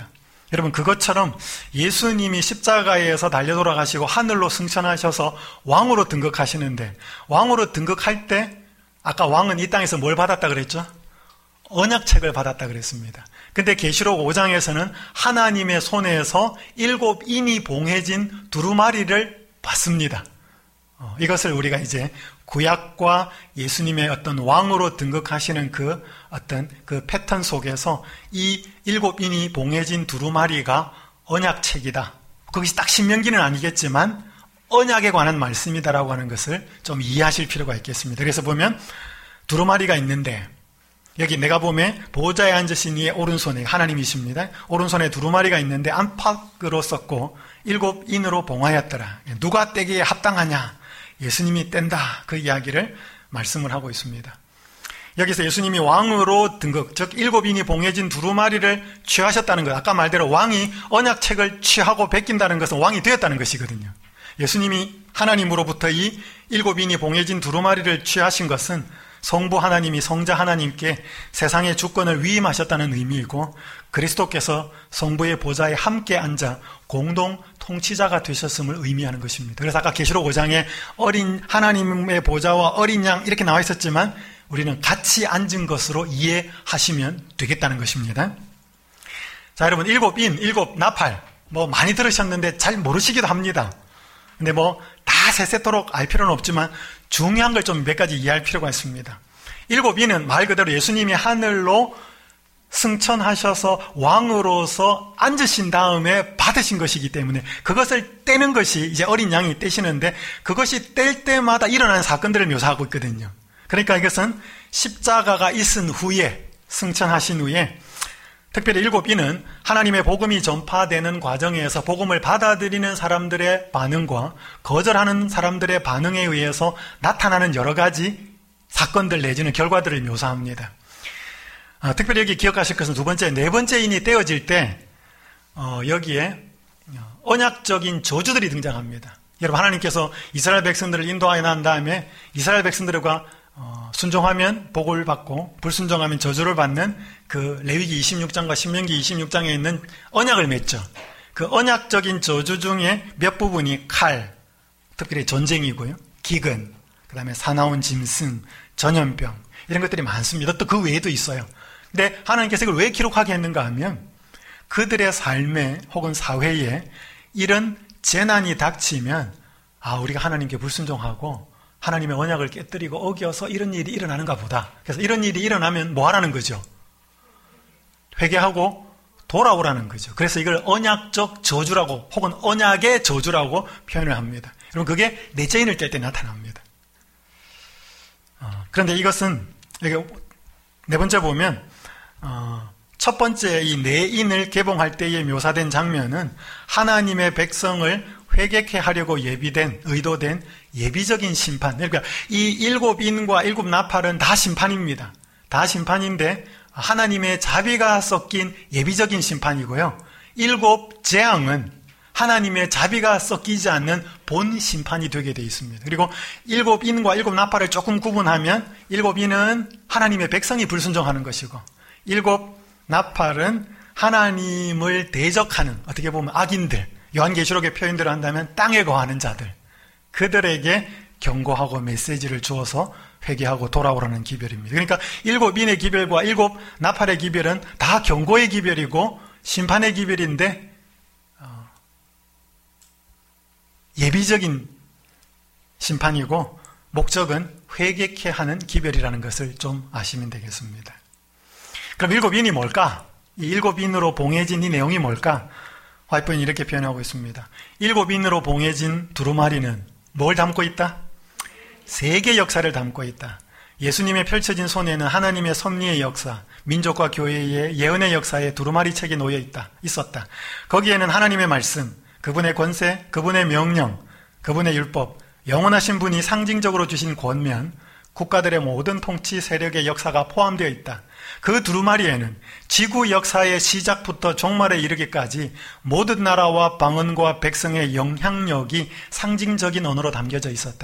여러분, 그것처럼 예수님이 십자가에서 달려 돌아가시고 하늘로 승천하셔서 왕으로 등극하시는데, 왕으로 등극할 때 아까 왕은 이 땅에서 뭘 받았다 그랬죠? 언약책을 받았다 그랬습니다. 근데 계시록 오 장에서는 하나님의 손에서 일곱 인이 봉해진 두루마리를 받습니다. 어, 이것을 우리가 이제 구약과 예수님의 어떤 왕으로 등극하시는 그 어떤 그 패턴 속에서 이 일곱 인이 봉해진 두루마리가 언약책이다. 그것이 딱 신명기는 아니겠지만 언약에 관한 말씀이다라고 하는 것을 좀 이해하실 필요가 있겠습니다. 그래서 보면 두루마리가 있는데, 여기 내가 보면 보호자에 앉으신 이의 오른손에 하나님이십니다. 오른손에 두루마리가 있는데 안팎으로 썼고 일곱 인으로 봉하였더라. 누가 떼기에 합당하냐? 예수님이 뗀다. 그 이야기를 말씀을 하고 있습니다. 여기서 예수님이 왕으로 등극, 즉 일곱 인이 봉해진 두루마리를 취하셨다는 것, 아까 말대로 왕이 언약책을 취하고 베낀다는 것은 왕이 되었다는 것이거든요. 예수님이 하나님으로부터 이 일곱 인이 봉해진 두루마리를 취하신 것은 성부 하나님이 성자 하나님께 세상의 주권을 위임하셨다는 의미이고, 그리스도께서 성부의 보좌에 함께 앉아 공동 통치자가 되셨음을 의미하는 것입니다. 그래서 아까 계시록 오 장에 어린 하나님의 보좌와 어린 양 이렇게 나와 있었지만 우리는 같이 앉은 것으로 이해하시면 되겠다는 것입니다. 자, 여러분, 일곱 인, 일곱 나팔, 뭐 많이 들으셨는데 잘 모르시기도 합니다. 근데 뭐 다 세세토록 알 필요는 없지만 중요한 걸 좀 몇 가지 이해할 필요가 있습니다. 일곱 인은 말 그대로 예수님이 하늘로 승천하셔서 왕으로서 앉으신 다음에 받으신 것이기 때문에 그것을 떼는 것이 이제 어린 양이 떼시는데, 그것이 뗄 때마다 일어나는 사건들을 묘사하고 있거든요. 그러니까 이것은 십자가가 있은 후에, 승천하신 후에, 특별히 일곱 인은 하나님의 복음이 전파되는 과정에서 복음을 받아들이는 사람들의 반응과 거절하는 사람들의 반응에 의해서 나타나는 여러 가지 사건들 내지는 결과들을 묘사합니다. 아, 특별히 여기 기억하실 것은 두 번째, 네 번째 인이 떼어질 때 어, 여기에 언약적인 저주들이 등장합니다. 여러분, 하나님께서 이스라엘 백성들을 인도하여 난 다음에 이스라엘 백성들과 어, 순종하면 복을 받고 불순종하면 저주를 받는 그 레위기 이십육 장과 신명기 이십육 장에 있는 언약을 맺죠. 그 언약적인 저주 중에 몇 부분이 칼, 특별히 전쟁이고요, 기근, 그 다음에 사나운 짐승, 전염병, 이런 것들이 많습니다. 또 그 외에도 있어요. 근데 하나님께서 이걸 왜 기록하게 했는가 하면 그들의 삶에 혹은 사회에 이런 재난이 닥치면, 아, 우리가 하나님께 불순종하고 하나님의 언약을 깨뜨리고 어겨서 이런 일이 일어나는가 보다. 그래서 이런 일이 일어나면 뭐 하라는 거죠? 회개하고 돌아오라는 거죠. 그래서 이걸 언약적 저주라고 혹은 언약의 저주라고 표현을 합니다. 여러분, 그게 넷째 인을 뗄 때 나타납니다. 어, 그런데 이것은 여기 네 번째 보면 어, 첫 번째 이 네 인을 개봉할 때에 묘사된 장면은 하나님의 백성을 회개케 하려고 예비된, 의도된 예비적인 심판. 그러니까 이 일곱 인과 일곱 나팔은 다 심판입니다. 다 심판인데 하나님의 자비가 섞인 예비적인 심판이고요. 일곱 재앙은 하나님의 자비가 섞이지 않는 본 심판이 되게 되어 있습니다. 그리고 일곱 인과 일곱 나팔을 조금 구분하면 일곱 인은 하나님의 백성이 불순종하는 것이고, 일곱 나팔은 하나님을 대적하는, 어떻게 보면 악인들, 요한계시록의 표현대로 한다면 땅에 거하는 자들, 그들에게 경고하고 메시지를 주어서 회개하고 돌아오라는 기별입니다. 그러니까 일곱 인의 기별과 일곱 나팔의 기별은 다 경고의 기별이고 심판의 기별인데 어, 예비적인 심판이고 목적은 회개케 하는 기별이라는 것을 좀 아시면 되겠습니다. 그럼 일곱 인이 뭘까? 이 일곱 인으로 봉해진 이 내용이 뭘까? 화이트는 이렇게 표현하고 있습니다. 일곱 인으로 봉해진 두루마리는 뭘 담고 있다? 세계 역사를 담고 있다. 예수님의 펼쳐진 손에는 하나님의 섭리의 역사, 민족과 교회의 예언의 역사에 두루마리 책이 놓여 있다, 있었다. 거기에는 하나님의 말씀, 그분의 권세, 그분의 명령, 그분의 율법, 영원하신 분이 상징적으로 주신 권면, 국가들의 모든 통치 세력의 역사가 포함되어 있다. 그 두루마리에는 지구 역사의 시작부터 종말에 이르기까지 모든 나라와 방언과 백성의 영향력이 상징적인 언어로 담겨져 있었다.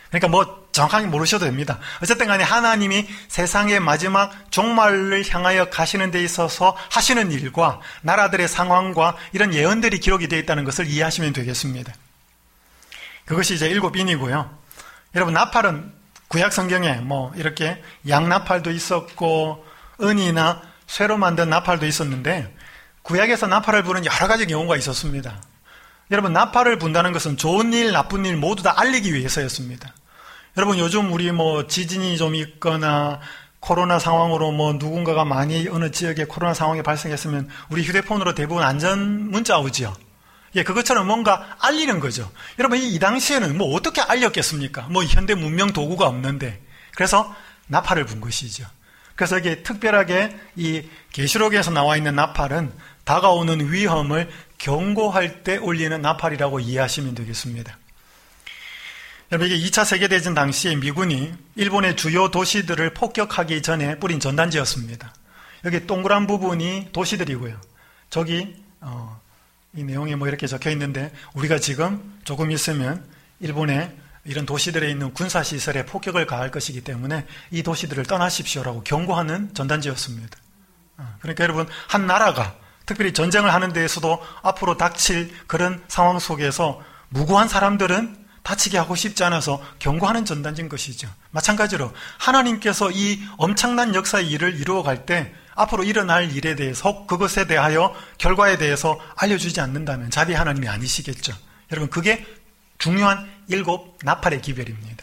그러니까 뭐 정확하게 모르셔도 됩니다. 어쨌든 간에 하나님이 세상의 마지막 종말을 향하여 가시는 데 있어서 하시는 일과 나라들의 상황과 이런 예언들이 기록이 되어 있다는 것을 이해하시면 되겠습니다. 그것이 이제 일곱 인이고요. 여러분, 나팔은 구약 성경에 뭐 이렇게 양나팔도 있었고 은이나 쇠로 만든 나팔도 있었는데 구약에서 나팔을 부는 여러 가지 경우가 있었습니다. 여러분, 나팔을 분다는 것은 좋은 일, 나쁜 일 모두 다 알리기 위해서였습니다. 여러분, 요즘 우리 뭐 지진이 좀 있거나 코로나 상황으로 뭐 누군가가 많이 어느 지역에 코로나 상황이 발생했으면 우리 휴대폰으로 대부분 안전 문자 오지요. 예, 그것처럼 뭔가 알리는 거죠. 여러분, 이, 이 당시에는 뭐 어떻게 알렸겠습니까? 뭐 현대 문명 도구가 없는데. 그래서 나팔을 분 것이죠. 그래서 이게 특별하게 이 계시록에서 나와 있는 나팔은 다가오는 위험을 경고할 때 울리는 나팔이라고 이해하시면 되겠습니다. 여러분, 이게 이 차 세계대전 당시에 미군이 일본의 주요 도시들을 폭격하기 전에 뿌린 전단지였습니다. 여기 동그란 부분이 도시들이고요. 저기 어, 이 내용이 뭐 이렇게 적혀 있는데 우리가 지금 조금 있으면 일본의 이런 도시들에 있는 군사시설에 폭격을 가할 것이기 때문에 이 도시들을 떠나십시오라고 경고하는 전단지였습니다. 그러니까 여러분, 한 나라가 특별히 전쟁을 하는 데에서도 앞으로 닥칠 그런 상황 속에서 무고한 사람들은 다치게 하고 싶지 않아서 경고하는 전단지인 것이죠. 마찬가지로 하나님께서 이 엄청난 역사의 일을 이루어갈 때 앞으로 일어날 일에 대해서 혹 그것에 대하여 결과에 대해서 알려주지 않는다면 자비 하나님이 아니시겠죠. 여러분, 그게 중요한 일곱 나팔의 기별입니다.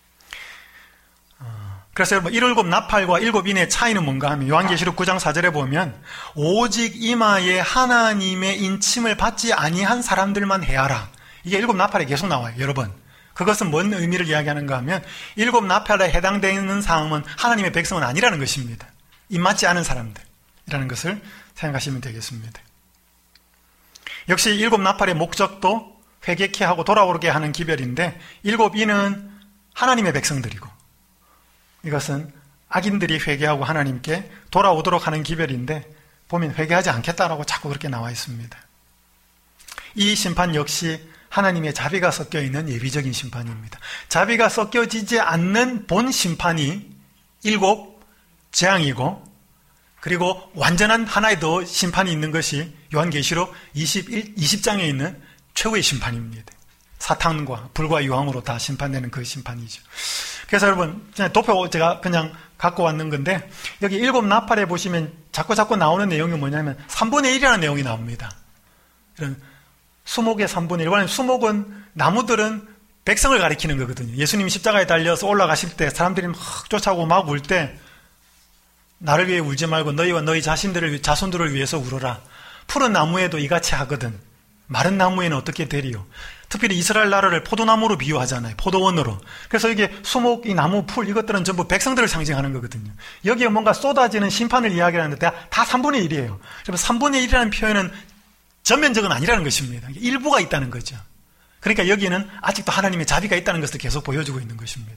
그래서 여러분, 일곱 나팔과 일곱 인의 차이는 뭔가 하면 요한계시록 구 장 사 절에 보면 오직 이마에 하나님의 인침을 받지 아니한 사람들만 해하라. 이게 일곱 나팔에 계속 나와요, 여러 번. 그것은 뭔 의미를 이야기하는가 하면 일곱 나팔에 해당되는 사람은 하나님의 백성은 아니라는 것입니다. 입맞지 않은 사람들이라는 것을 생각하시면 되겠습니다. 역시 일곱 나팔의 목적도 회개케 하고 돌아오게 하는 기별인데 일곱 인은 하나님의 백성들이고 이것은 악인들이 회개하고 하나님께 돌아오도록 하는 기별인데 보면 회개하지 않겠다라고 자꾸 그렇게 나와 있습니다. 이 심판 역시 하나님의 자비가 섞여 있는 예비적인 심판입니다. 자비가 섞여지지 않는 본 심판이 일곱 재앙이고 그리고 완전한 하나의 더 심판이 있는 것이 요한계시록 이십일, 이십 장에 있는 최후의 심판입니다. 사탄과 불과 유황으로 다 심판되는 그 심판이죠. 그래서 여러분, 도표 제가 그냥 갖고 왔는 건데 여기 일곱 나팔에 보시면 자꾸 자꾸 나오는 내용이 뭐냐면 삼분의 일이라는 내용이 나옵니다. 이런 수목의 삼분의 일. 수목은 나무들은 백성을 가리키는 거거든요. 예수님이 십자가에 달려서 올라가실 때 사람들이 막 쫓아오고 막 울 때 나를 위해 울지 말고 너희와 너희 자신들을 자손들을 위해서 울어라. 푸른 나무에도 이같이 하거든. 마른 나무에는 어떻게 되리요? 특별히 이스라엘 나라를 포도나무로 비유하잖아요. 포도원으로. 그래서 이게 수목, 이 나무, 풀 이것들은 전부 백성들을 상징하는 거거든요. 여기에 뭔가 쏟아지는 심판을 이야기하는데 다 삼분의 일이에요. 그래서 삼분의 일이라는 표현은 전면적은 아니라는 것입니다. 일부가 있다는 거죠. 그러니까 여기는 아직도 하나님의 자비가 있다는 것을 계속 보여주고 있는 것입니다.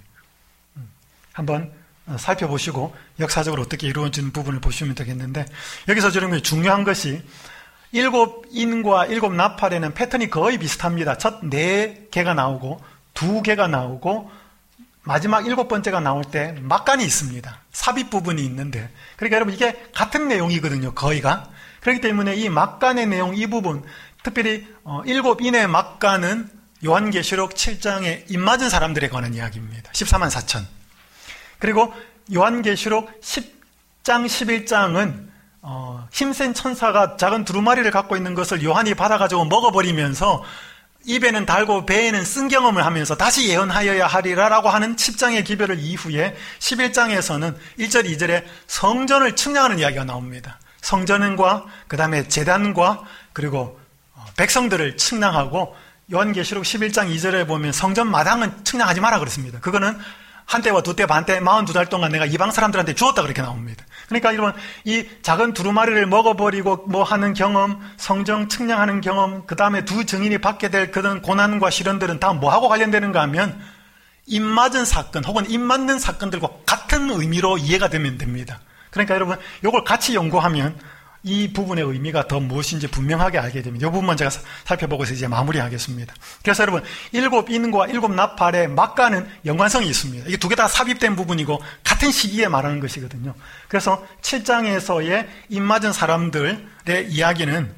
한번 살펴보시고 역사적으로 어떻게 이루어지는 부분을 보시면 되겠는데 여기서 저는 중요한 것이 일곱 인과 일곱 나팔에는 패턴이 거의 비슷합니다. 첫 네 개가 나오고 두 개가 나오고 마지막 일곱 번째가 나올 때 막간이 있습니다. 삽입 부분이 있는데 그러니까 여러분 이게 같은 내용이거든요. 거의가. 그렇기 때문에 이 막간의 내용 이 부분 특별히 어, 일곱 인의 막간은 요한계시록 칠 장에 입맞은 사람들에 관한 이야기입니다. 십사만 사천. 그리고 요한계시록 십 장 십일 장은 어, 힘센 천사가 작은 두루마리를 갖고 있는 것을 요한이 받아가지고 먹어버리면서 입에는 달고 배에는 쓴 경험을 하면서 다시 예언하여야 하리라라고 하는 십 장의 기별을 이후에 십일 장에서는 일 절 이 절에 성전을 측량하는 이야기가 나옵니다. 성전과 그 다음에 제단과 그리고 백성들을 측량하고 요한계시록 십일 장 이 절에 보면 성전 마당은 측량하지 마라 그랬습니다. 그거는 한때와 두때 반때 마흔두 달 동안 내가 이방 사람들한테 주었다 그렇게 나옵니다. 그러니까 여러분 이 작은 두루마리를 먹어버리고 뭐 하는 경험, 성정 측량하는 경험, 그 다음에 두 증인이 받게 될 그런 고난과 시련들은 다 뭐하고 관련되는가 하면 입맞은 사건 혹은 입맞는 사건들과 같은 의미로 이해가 되면 됩니다. 그러니까 여러분 이걸 같이 연구하면 이 부분의 의미가 더 무엇인지 분명하게 알게 됩니다. 이 부분만 제가 살펴보고서 이제 마무리하겠습니다. 그래서 여러분, 일곱 인과 일곱 나팔의 막간은 연관성이 있습니다. 이게 두 개 다 삽입된 부분이고 같은 시기에 말하는 것이거든요. 그래서 칠 장에서의 입맞은 사람들의 이야기는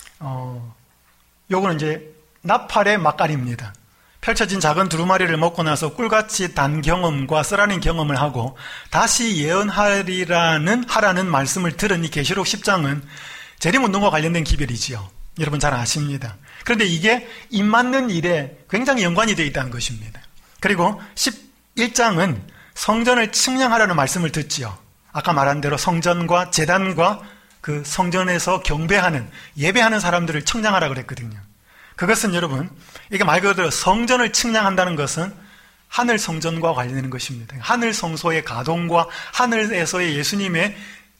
어, 요거는 이제 나팔의 막간입니다. 펼쳐진 작은 두루마리를 먹고 나서 꿀같이 단 경험과 쓰라린 경험을 하고 다시 예언하리라는 하라는 말씀을 들은 이 계시록 십 장은 재림운동과 관련된 기별이지요. 여러분 잘 아십니다. 그런데 이게 입 맞는 일에 굉장히 연관이 되어 있다는 것입니다. 그리고 십일 장은 성전을 측량하라는 말씀을 듣지요. 아까 말한 대로 성전과 제단과 그 성전에서 경배하는 예배하는 사람들을 측량하라 그랬거든요. 그것은 여러분, 이게 말 그대로 성전을 측량한다는 것은 하늘 성전과 관련되는 것입니다. 하늘 성소의 가동과 하늘에서의 예수님의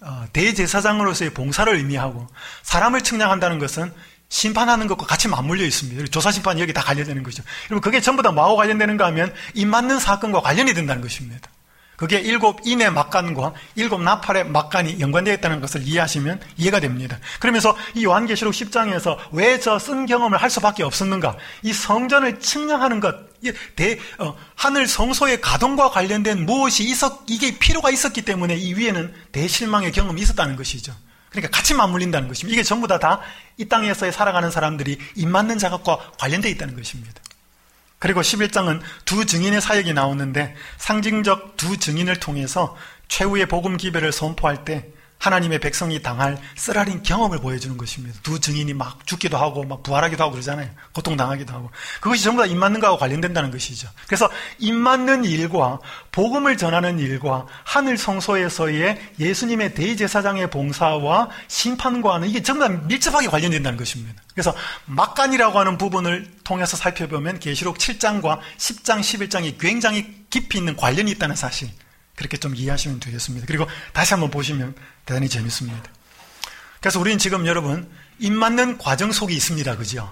대제사장으로서의 봉사를 의미하고, 사람을 측량한다는 것은 심판하는 것과 같이 맞물려 있습니다. 조사 심판이 여기 다 관련되는 거죠. 여러분, 그게 전부 다 뭐하고 관련되는가 하면 입 맞는 사건과 관련이 된다는 것입니다. 그게 일곱 인의 막간과 일곱 나팔의 막간이 연관되어 있다는 것을 이해하시면 이해가 됩니다. 그러면서 이 요한계시록 십 장에서 왜 저 쓴 경험을 할 수밖에 없었는가? 이 성전을 측량하는 것, 대, 어, 하늘 성소의 가동과 관련된 무엇이 있었, 이게 필요가 있었기 때문에 이 위에는 대실망의 경험이 있었다는 것이죠. 그러니까 같이 맞물린다는 것입니다. 이게 전부 다 다 이 땅에서 살아가는 사람들이 입 맞는 작업과 관련되어 있다는 것입니다. 그리고 십일 장은 두 증인의 사역이 나오는데 상징적 두 증인을 통해서 최후의 복음 기별을 선포할 때 하나님의 백성이 당할 쓰라린 경험을 보여주는 것입니다. 두 증인이 막 죽기도 하고 막 부활하기도 하고 그러잖아요. 고통당하기도 하고. 그것이 전부 다 입 맞는 것과 관련된다는 것이죠. 그래서 입 맞는 일과 복음을 전하는 일과 하늘 성소에서의 예수님의 대제사장의 봉사와 심판과는 이게 전부 다 밀접하게 관련된다는 것입니다. 그래서 막간이라고 하는 부분을 통해서 살펴보면 계시록 칠 장과 십 장, 십일 장이 굉장히 깊이 있는 관련이 있다는 사실, 그렇게 좀 이해하시면 되겠습니다. 그리고 다시 한번 보시면 대단히 재밌습니다. 그래서 우리는 지금 여러분 입 맞는 과정 속에 있습니다. 그죠?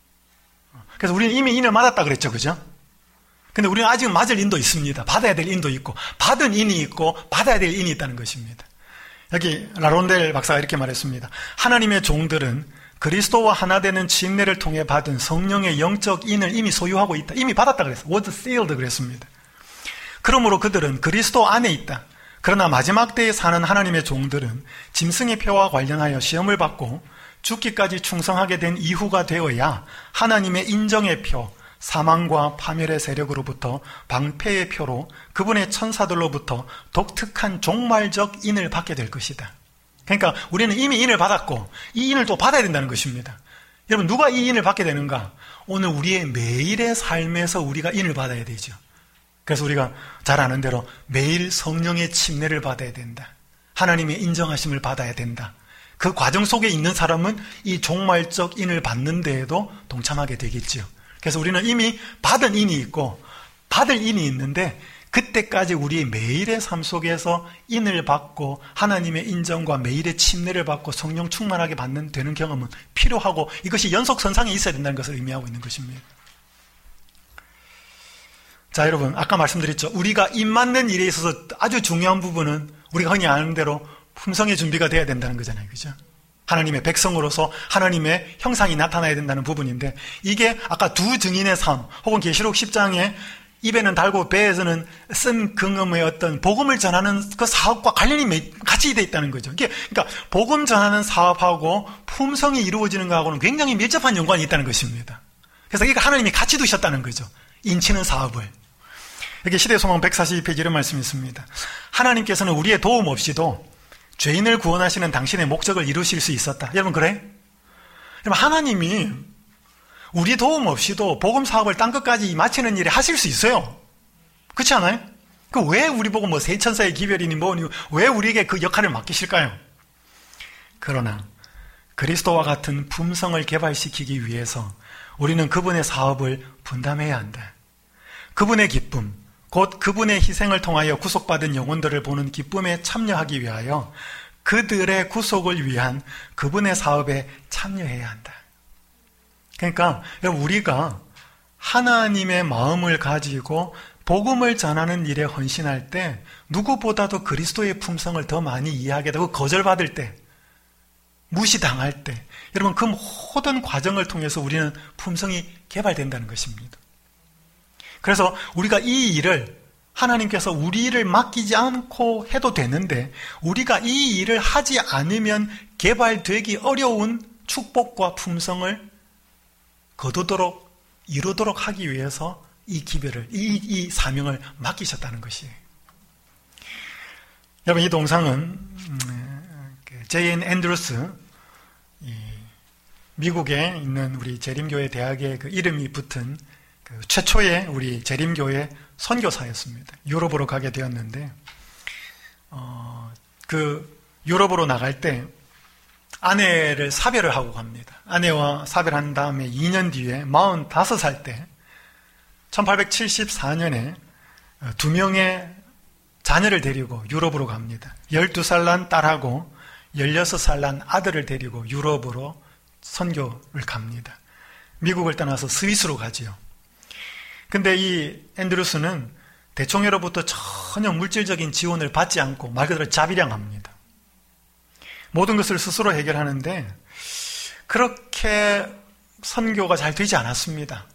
그래서 우리는 이미 인을 맞았다 그랬죠. 그죠? 근데 우리는 아직 맞을 인도 있습니다. 받아야 될 인도 있고, 받은 인이 있고 받아야 될 인이 있다는 것입니다. 여기 라론델 박사가 이렇게 말했습니다. 하나님의 종들은 그리스도와 하나 되는 침례를 통해 받은 성령의 영적 인을 이미 소유하고 있다. 이미 받았다 그랬어요. was sealed 그랬습니다. 그러므로 그들은 그리스도 안에 있다. 그러나 마지막 때에 사는 하나님의 종들은 짐승의 표와 관련하여 시험을 받고 죽기까지 충성하게 된 이후가 되어야 하나님의 인정의 표, 사망과 파멸의 세력으로부터 방패의 표로 그분의 천사들로부터 독특한 종말적 인을 받게 될 것이다. 그러니까 우리는 이미 인을 받았고 이 인을 또 받아야 된다는 것입니다. 여러분, 누가 이 인을 받게 되는가? 오늘 우리의 매일의 삶에서 우리가 인을 받아야 되죠. 그래서 우리가 잘 아는 대로 매일 성령의 침례를 받아야 된다. 하나님의 인정하심을 받아야 된다. 그 과정 속에 있는 사람은 이 종말적 인을 받는 데에도 동참하게 되겠지요. 그래서 우리는 이미 받은 인이 있고 받을 인이 있는데, 그때까지 우리 매일의 삶 속에서 인을 받고 하나님의 인정과 매일의 침례를 받고 성령 충만하게 받는 되는 경험은 필요하고, 이것이 연속선상에 있어야 된다는 것을 의미하고 있는 것입니다. 자, 여러분, 아까 말씀드렸죠. 우리가 입 맞는 일에 있어서 아주 중요한 부분은 우리가 흔히 아는 대로 품성의 준비가 돼야 된다는 거잖아요. 그죠? 하나님의 백성으로서 하나님의 형상이 나타나야 된다는 부분인데, 이게 아까 두 증인의 삶, 혹은 계시록 십 장에 입에는 달고 배에서는 쓴 긍음의 어떤 복음을 전하는 그 사업과 관련이 같이 되어 있다는 거죠. 이게, 그러니까 복음 전하는 사업하고 품성이 이루어지는 것하고는 굉장히 밀접한 연관이 있다는 것입니다. 그래서 이거 하나님이 같이 두셨다는 거죠. 인치는 사업을. 여기 시대소망 백사십이 페이지 이런 말씀이 있습니다. 하나님께서는 우리의 도움 없이도 죄인을 구원하시는 당신의 목적을 이루실 수 있었다. 여러분, 그래? 여러분, 하나님이 우리 도움 없이도 복음 사업을 땅 끝까지 마치는 일에 하실 수 있어요. 그렇지 않아요? 그 왜 우리 보고 뭐 세천사의 기별이니 뭐니 왜 우리에게 그 역할을 맡기실까요? 그러나 그리스도와 같은 품성을 개발시키기 위해서 우리는 그분의 사업을 분담해야 한다. 그분의 기쁨, 곧 그분의 희생을 통하여 구속받은 영혼들을 보는 기쁨에 참여하기 위하여 그들의 구속을 위한 그분의 사업에 참여해야 한다. 그러니까 여러분, 우리가 하나님의 마음을 가지고 복음을 전하는 일에 헌신할 때 누구보다도 그리스도의 품성을 더 많이 이해하게 되고, 거절받을 때 무시당할 때, 여러분 그 모든 과정을 통해서 우리는 품성이 개발된다는 것입니다. 그래서 우리가 이 일을 하나님께서 우리 일을 맡기지 않고 해도 되는데, 우리가 이 일을 하지 않으면 개발되기 어려운 축복과 품성을 거두도록 이루도록 하기 위해서 이 기별을, 이, 이 사명을 맡기셨다는 것이에요. 여러분, 이 동상은 제이 엔 앤드루스, 미국에 있는 우리 재림교회 대학에 그 이름이 붙은 그 최초의 우리 재림교회 선교사였습니다. 유럽으로 가게 되었는데, 어, 그 유럽으로 나갈 때 아내를 사별을 하고 갑니다. 아내와 사별한 다음에 이 년 뒤에 마흔다섯 살 때 천팔백칠십사 년에 두 명의 자녀를 데리고 유럽으로 갑니다. 열두 살 난 딸하고 열여섯 살 난 아들을 데리고 유럽으로 선교를 갑니다. 미국을 떠나서 스위스로 가지요. 근데 이 앤드루스는 대총회로부터 전혀 물질적인 지원을 받지 않고 말 그대로 자비량합니다. 모든 것을 스스로 해결하는데 그렇게 선교가 잘 되지 않았습니다.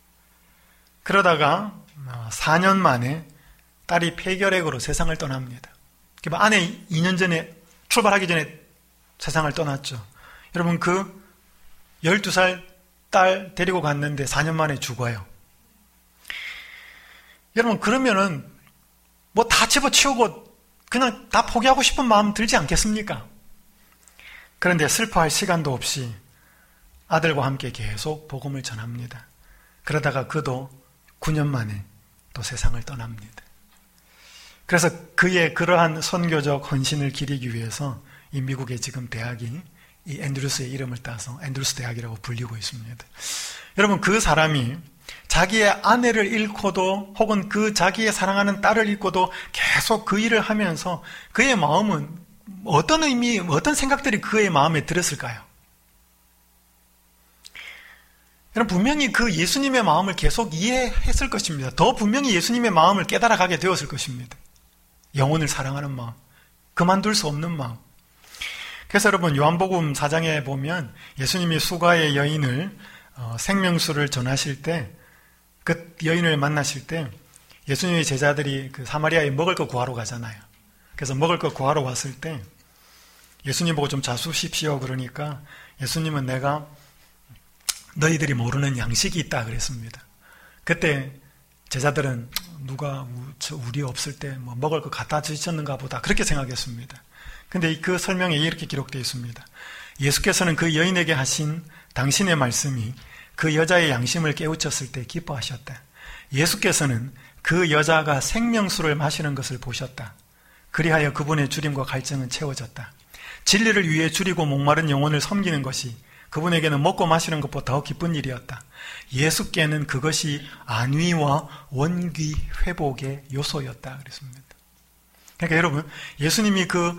그러다가 사 년 만에 딸이 폐결핵으로 세상을 떠납니다. 아내 이 년 전에 출발하기 전에 세상을 떠났죠. 여러분, 그 열두 살 딸 데리고 갔는데 사 년 만에 죽어요. 여러분, 그러면은 뭐 다 집어치우고 그냥 다 포기하고 싶은 마음 들지 않겠습니까? 그런데 슬퍼할 시간도 없이 아들과 함께 계속 복음을 전합니다. 그러다가 그도 구 년 만에 또 세상을 떠납니다. 그래서 그의 그러한 선교적 헌신을 기리기 위해서 이 미국의 지금 대학이 이 앤드루스의 이름을 따서 앤드루스 대학이라고 불리고 있습니다. 여러분, 그 사람이 자기의 아내를 잃고도 혹은 그 자기의 사랑하는 딸을 잃고도 계속 그 일을 하면서 그의 마음은 어떤 의미, 어떤 생각들이 그의 마음에 들었을까요? 여러분, 분명히 그 예수님의 마음을 계속 이해했을 것입니다. 더 분명히 예수님의 마음을 깨달아가게 되었을 것입니다. 영혼을 사랑하는 마음, 그만둘 수 없는 마음. 그래서 여러분, 요한복음 사 장에 보면 예수님이 수가의 여인을 어, 생명수를 전하실 때, 그 여인을 만나실 때 예수님의 제자들이 그 사마리아에 먹을 거 구하러 가잖아요. 그래서 먹을 거 구하러 왔을 때 예수님 보고 좀 자수십시오 그러니까 예수님은 내가 너희들이 모르는 양식이 있다 그랬습니다. 그때 제자들은 누가 우리 없을 때 뭐 먹을 거 갖다 주셨는가 보다 그렇게 생각했습니다. 근데 그 설명에 이렇게 기록되어 있습니다. 예수께서는 그 여인에게 하신 당신의 말씀이 그 여자의 양심을 깨우쳤을 때 기뻐하셨다. 예수께서는 그 여자가 생명수를 마시는 것을 보셨다. 그리하여 그분의 주림과 갈증은 채워졌다. 진리를 위해 줄이고 목마른 영혼을 섬기는 것이 그분에게는 먹고 마시는 것보다 더 기쁜 일이었다. 예수께는 그것이 안위와 원귀 회복의 요소였다 그랬습니다. 그러니까 여러분, 예수님이 그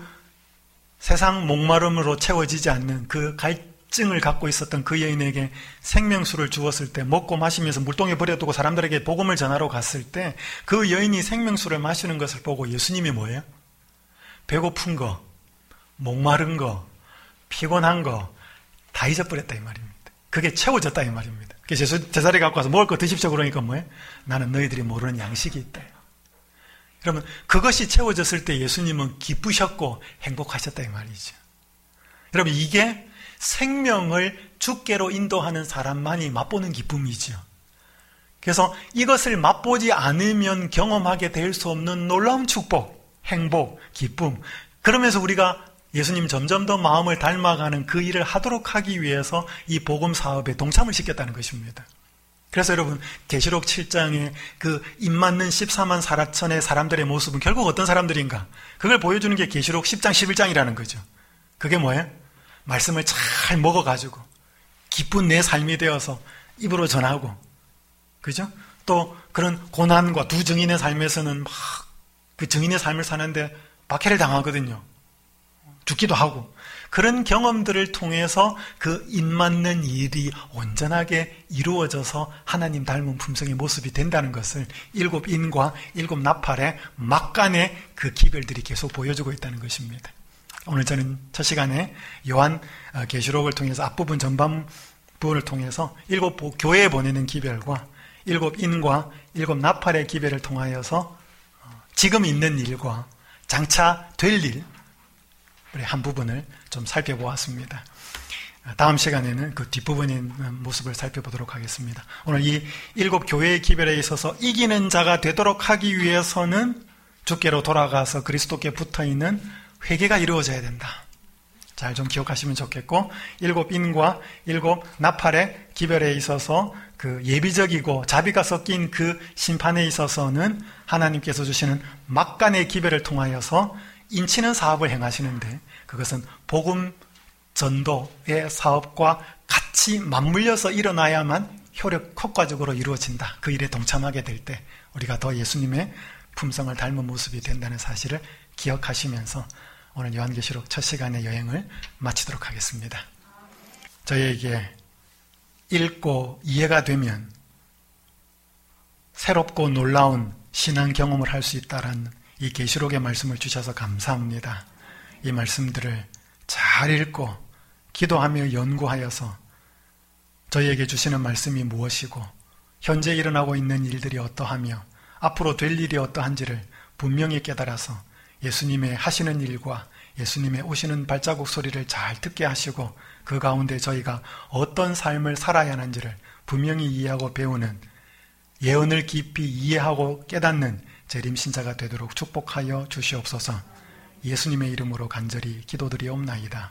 세상 목마름으로 채워지지 않는 그 갈증을 갖고 있었던 그 여인에게 생명수를 주었을 때 먹고 마시면서 물동에 버려두고 사람들에게 복음을 전하러 갔을 때 그 여인이 생명수를 마시는 것을 보고 예수님이 뭐예요? 배고픈 거, 목마른 거, 피곤한 거 다 잊어버렸다 이 말입니다. 그게 채워졌다 이 말입니다. 그래서 제자리 갖고 와서 먹을 거 드십시오 그러니까 뭐예요? 나는 너희들이 모르는 양식이 있다. 여러분, 그것이 채워졌을 때 예수님은 기쁘셨고 행복하셨다 이 말이죠. 여러분, 이게 생명을 주께로 인도하는 사람만이 맛보는 기쁨이죠. 그래서 이것을 맛보지 않으면 경험하게 될 수 없는 놀라운 축복, 행복, 기쁨. 그러면서 우리가 예수님 점점 더 마음을 닮아가는 그 일을 하도록 하기 위해서 이 복음 사업에 동참을 시켰다는 것입니다. 그래서 여러분, 계시록 칠 장에 그 입맞는 십사만 사천의 사람들의 모습은 결국 어떤 사람들인가? 그걸 보여주는 게 계시록 십 장, 십일 장이라는 거죠. 그게 뭐예요? 말씀을 잘 먹어가지고 기쁜 내 삶이 되어서 입으로 전하고, 그죠? 또 그런 고난과 두 증인의 삶에서는 막 그 증인의 삶을 사는데 박해를 당하거든요. 죽기도 하고. 그런 경험들을 통해서 그 입맞는 일이 온전하게 이루어져서 하나님 닮은 품성의 모습이 된다는 것을 일곱 인과 일곱 나팔의 막간의 그 기별들이 계속 보여주고 있다는 것입니다. 오늘 저는 첫 시간에 요한 계시록을 통해서 앞부분 전반부를 통해서 일곱 교회에 보내는 기별과 일곱 인과 일곱 나팔의 기별을 통하여서 지금 있는 일과 장차 될 일의 한 부분을 좀 살펴보았습니다. 다음 시간에는 그 뒷부분에 있는 모습을 살펴보도록 하겠습니다. 오늘 이 일곱 교회의 기별에 있어서 이기는 자가 되도록 하기 위해서는 주께로 돌아가서 그리스도께 붙어있는 회개가 이루어져야 된다. 잘 좀 기억하시면 좋겠고, 일곱 인과 일곱 나팔의 기별에 있어서 그 예비적이고 자비가 섞인 그 심판에 있어서는 하나님께서 주시는 막간의 기별을 통하여서 인치는 사업을 행하시는데, 그것은 복음 전도의 사업과 같이 맞물려서 일어나야만 효력, 효과적으로 이루어진다. 그 일에 동참하게 될 때 우리가 더 예수님의 품성을 닮은 모습이 된다는 사실을 기억하시면서 오늘 요한계시록 첫 시간의 여행을 마치도록 하겠습니다. 저희에게 읽고 이해가 되면 새롭고 놀라운 신앙 경험을 할 수 있다는 이 계시록의 말씀을 주셔서 감사합니다. 이 말씀들을 잘 읽고 기도하며 연구하여서 저희에게 주시는 말씀이 무엇이고 현재 일어나고 있는 일들이 어떠하며 앞으로 될 일이 어떠한지를 분명히 깨달아서 예수님의 하시는 일과 예수님의 오시는 발자국 소리를 잘 듣게 하시고 그 가운데 저희가 어떤 삶을 살아야 하는지를 분명히 이해하고 배우는, 예언을 깊이 이해하고 깨닫는 재림신자가 되도록 축복하여 주시옵소서. 예수님의 이름으로 간절히 기도드리옵나이다.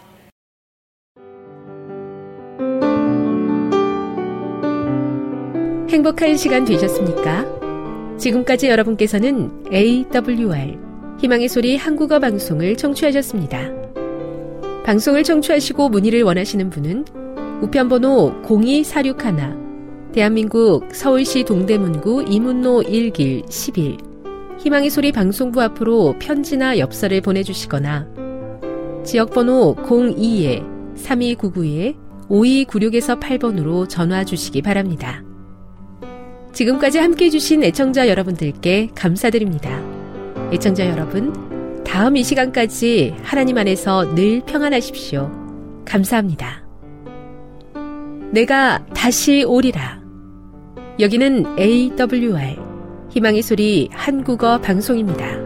행복한 시간 되셨습니까? 지금까지 여러분께서는 에이더블유알 희망의 소리 한국어 방송을 청취하셨습니다. 방송을 청취하시고 문의를 원하시는 분은 우편번호 공이사육일 대한민국 서울시 동대문구 이문로 일 길 십일 희망의 소리 방송부 앞으로 편지나 엽서를 보내주시거나 지역번호 공이 삼이구구 오이구육 팔 번으로 전화 주시기 바랍니다. 지금까지 함께해 주신 애청자 여러분들께 감사드립니다. 애청자 여러분, 다음 이 시간까지 하나님 안에서 늘 평안하십시오. 감사합니다. 내가 다시 오리라. 여기는 에이더블유알 희망의 소리 한국어 방송입니다.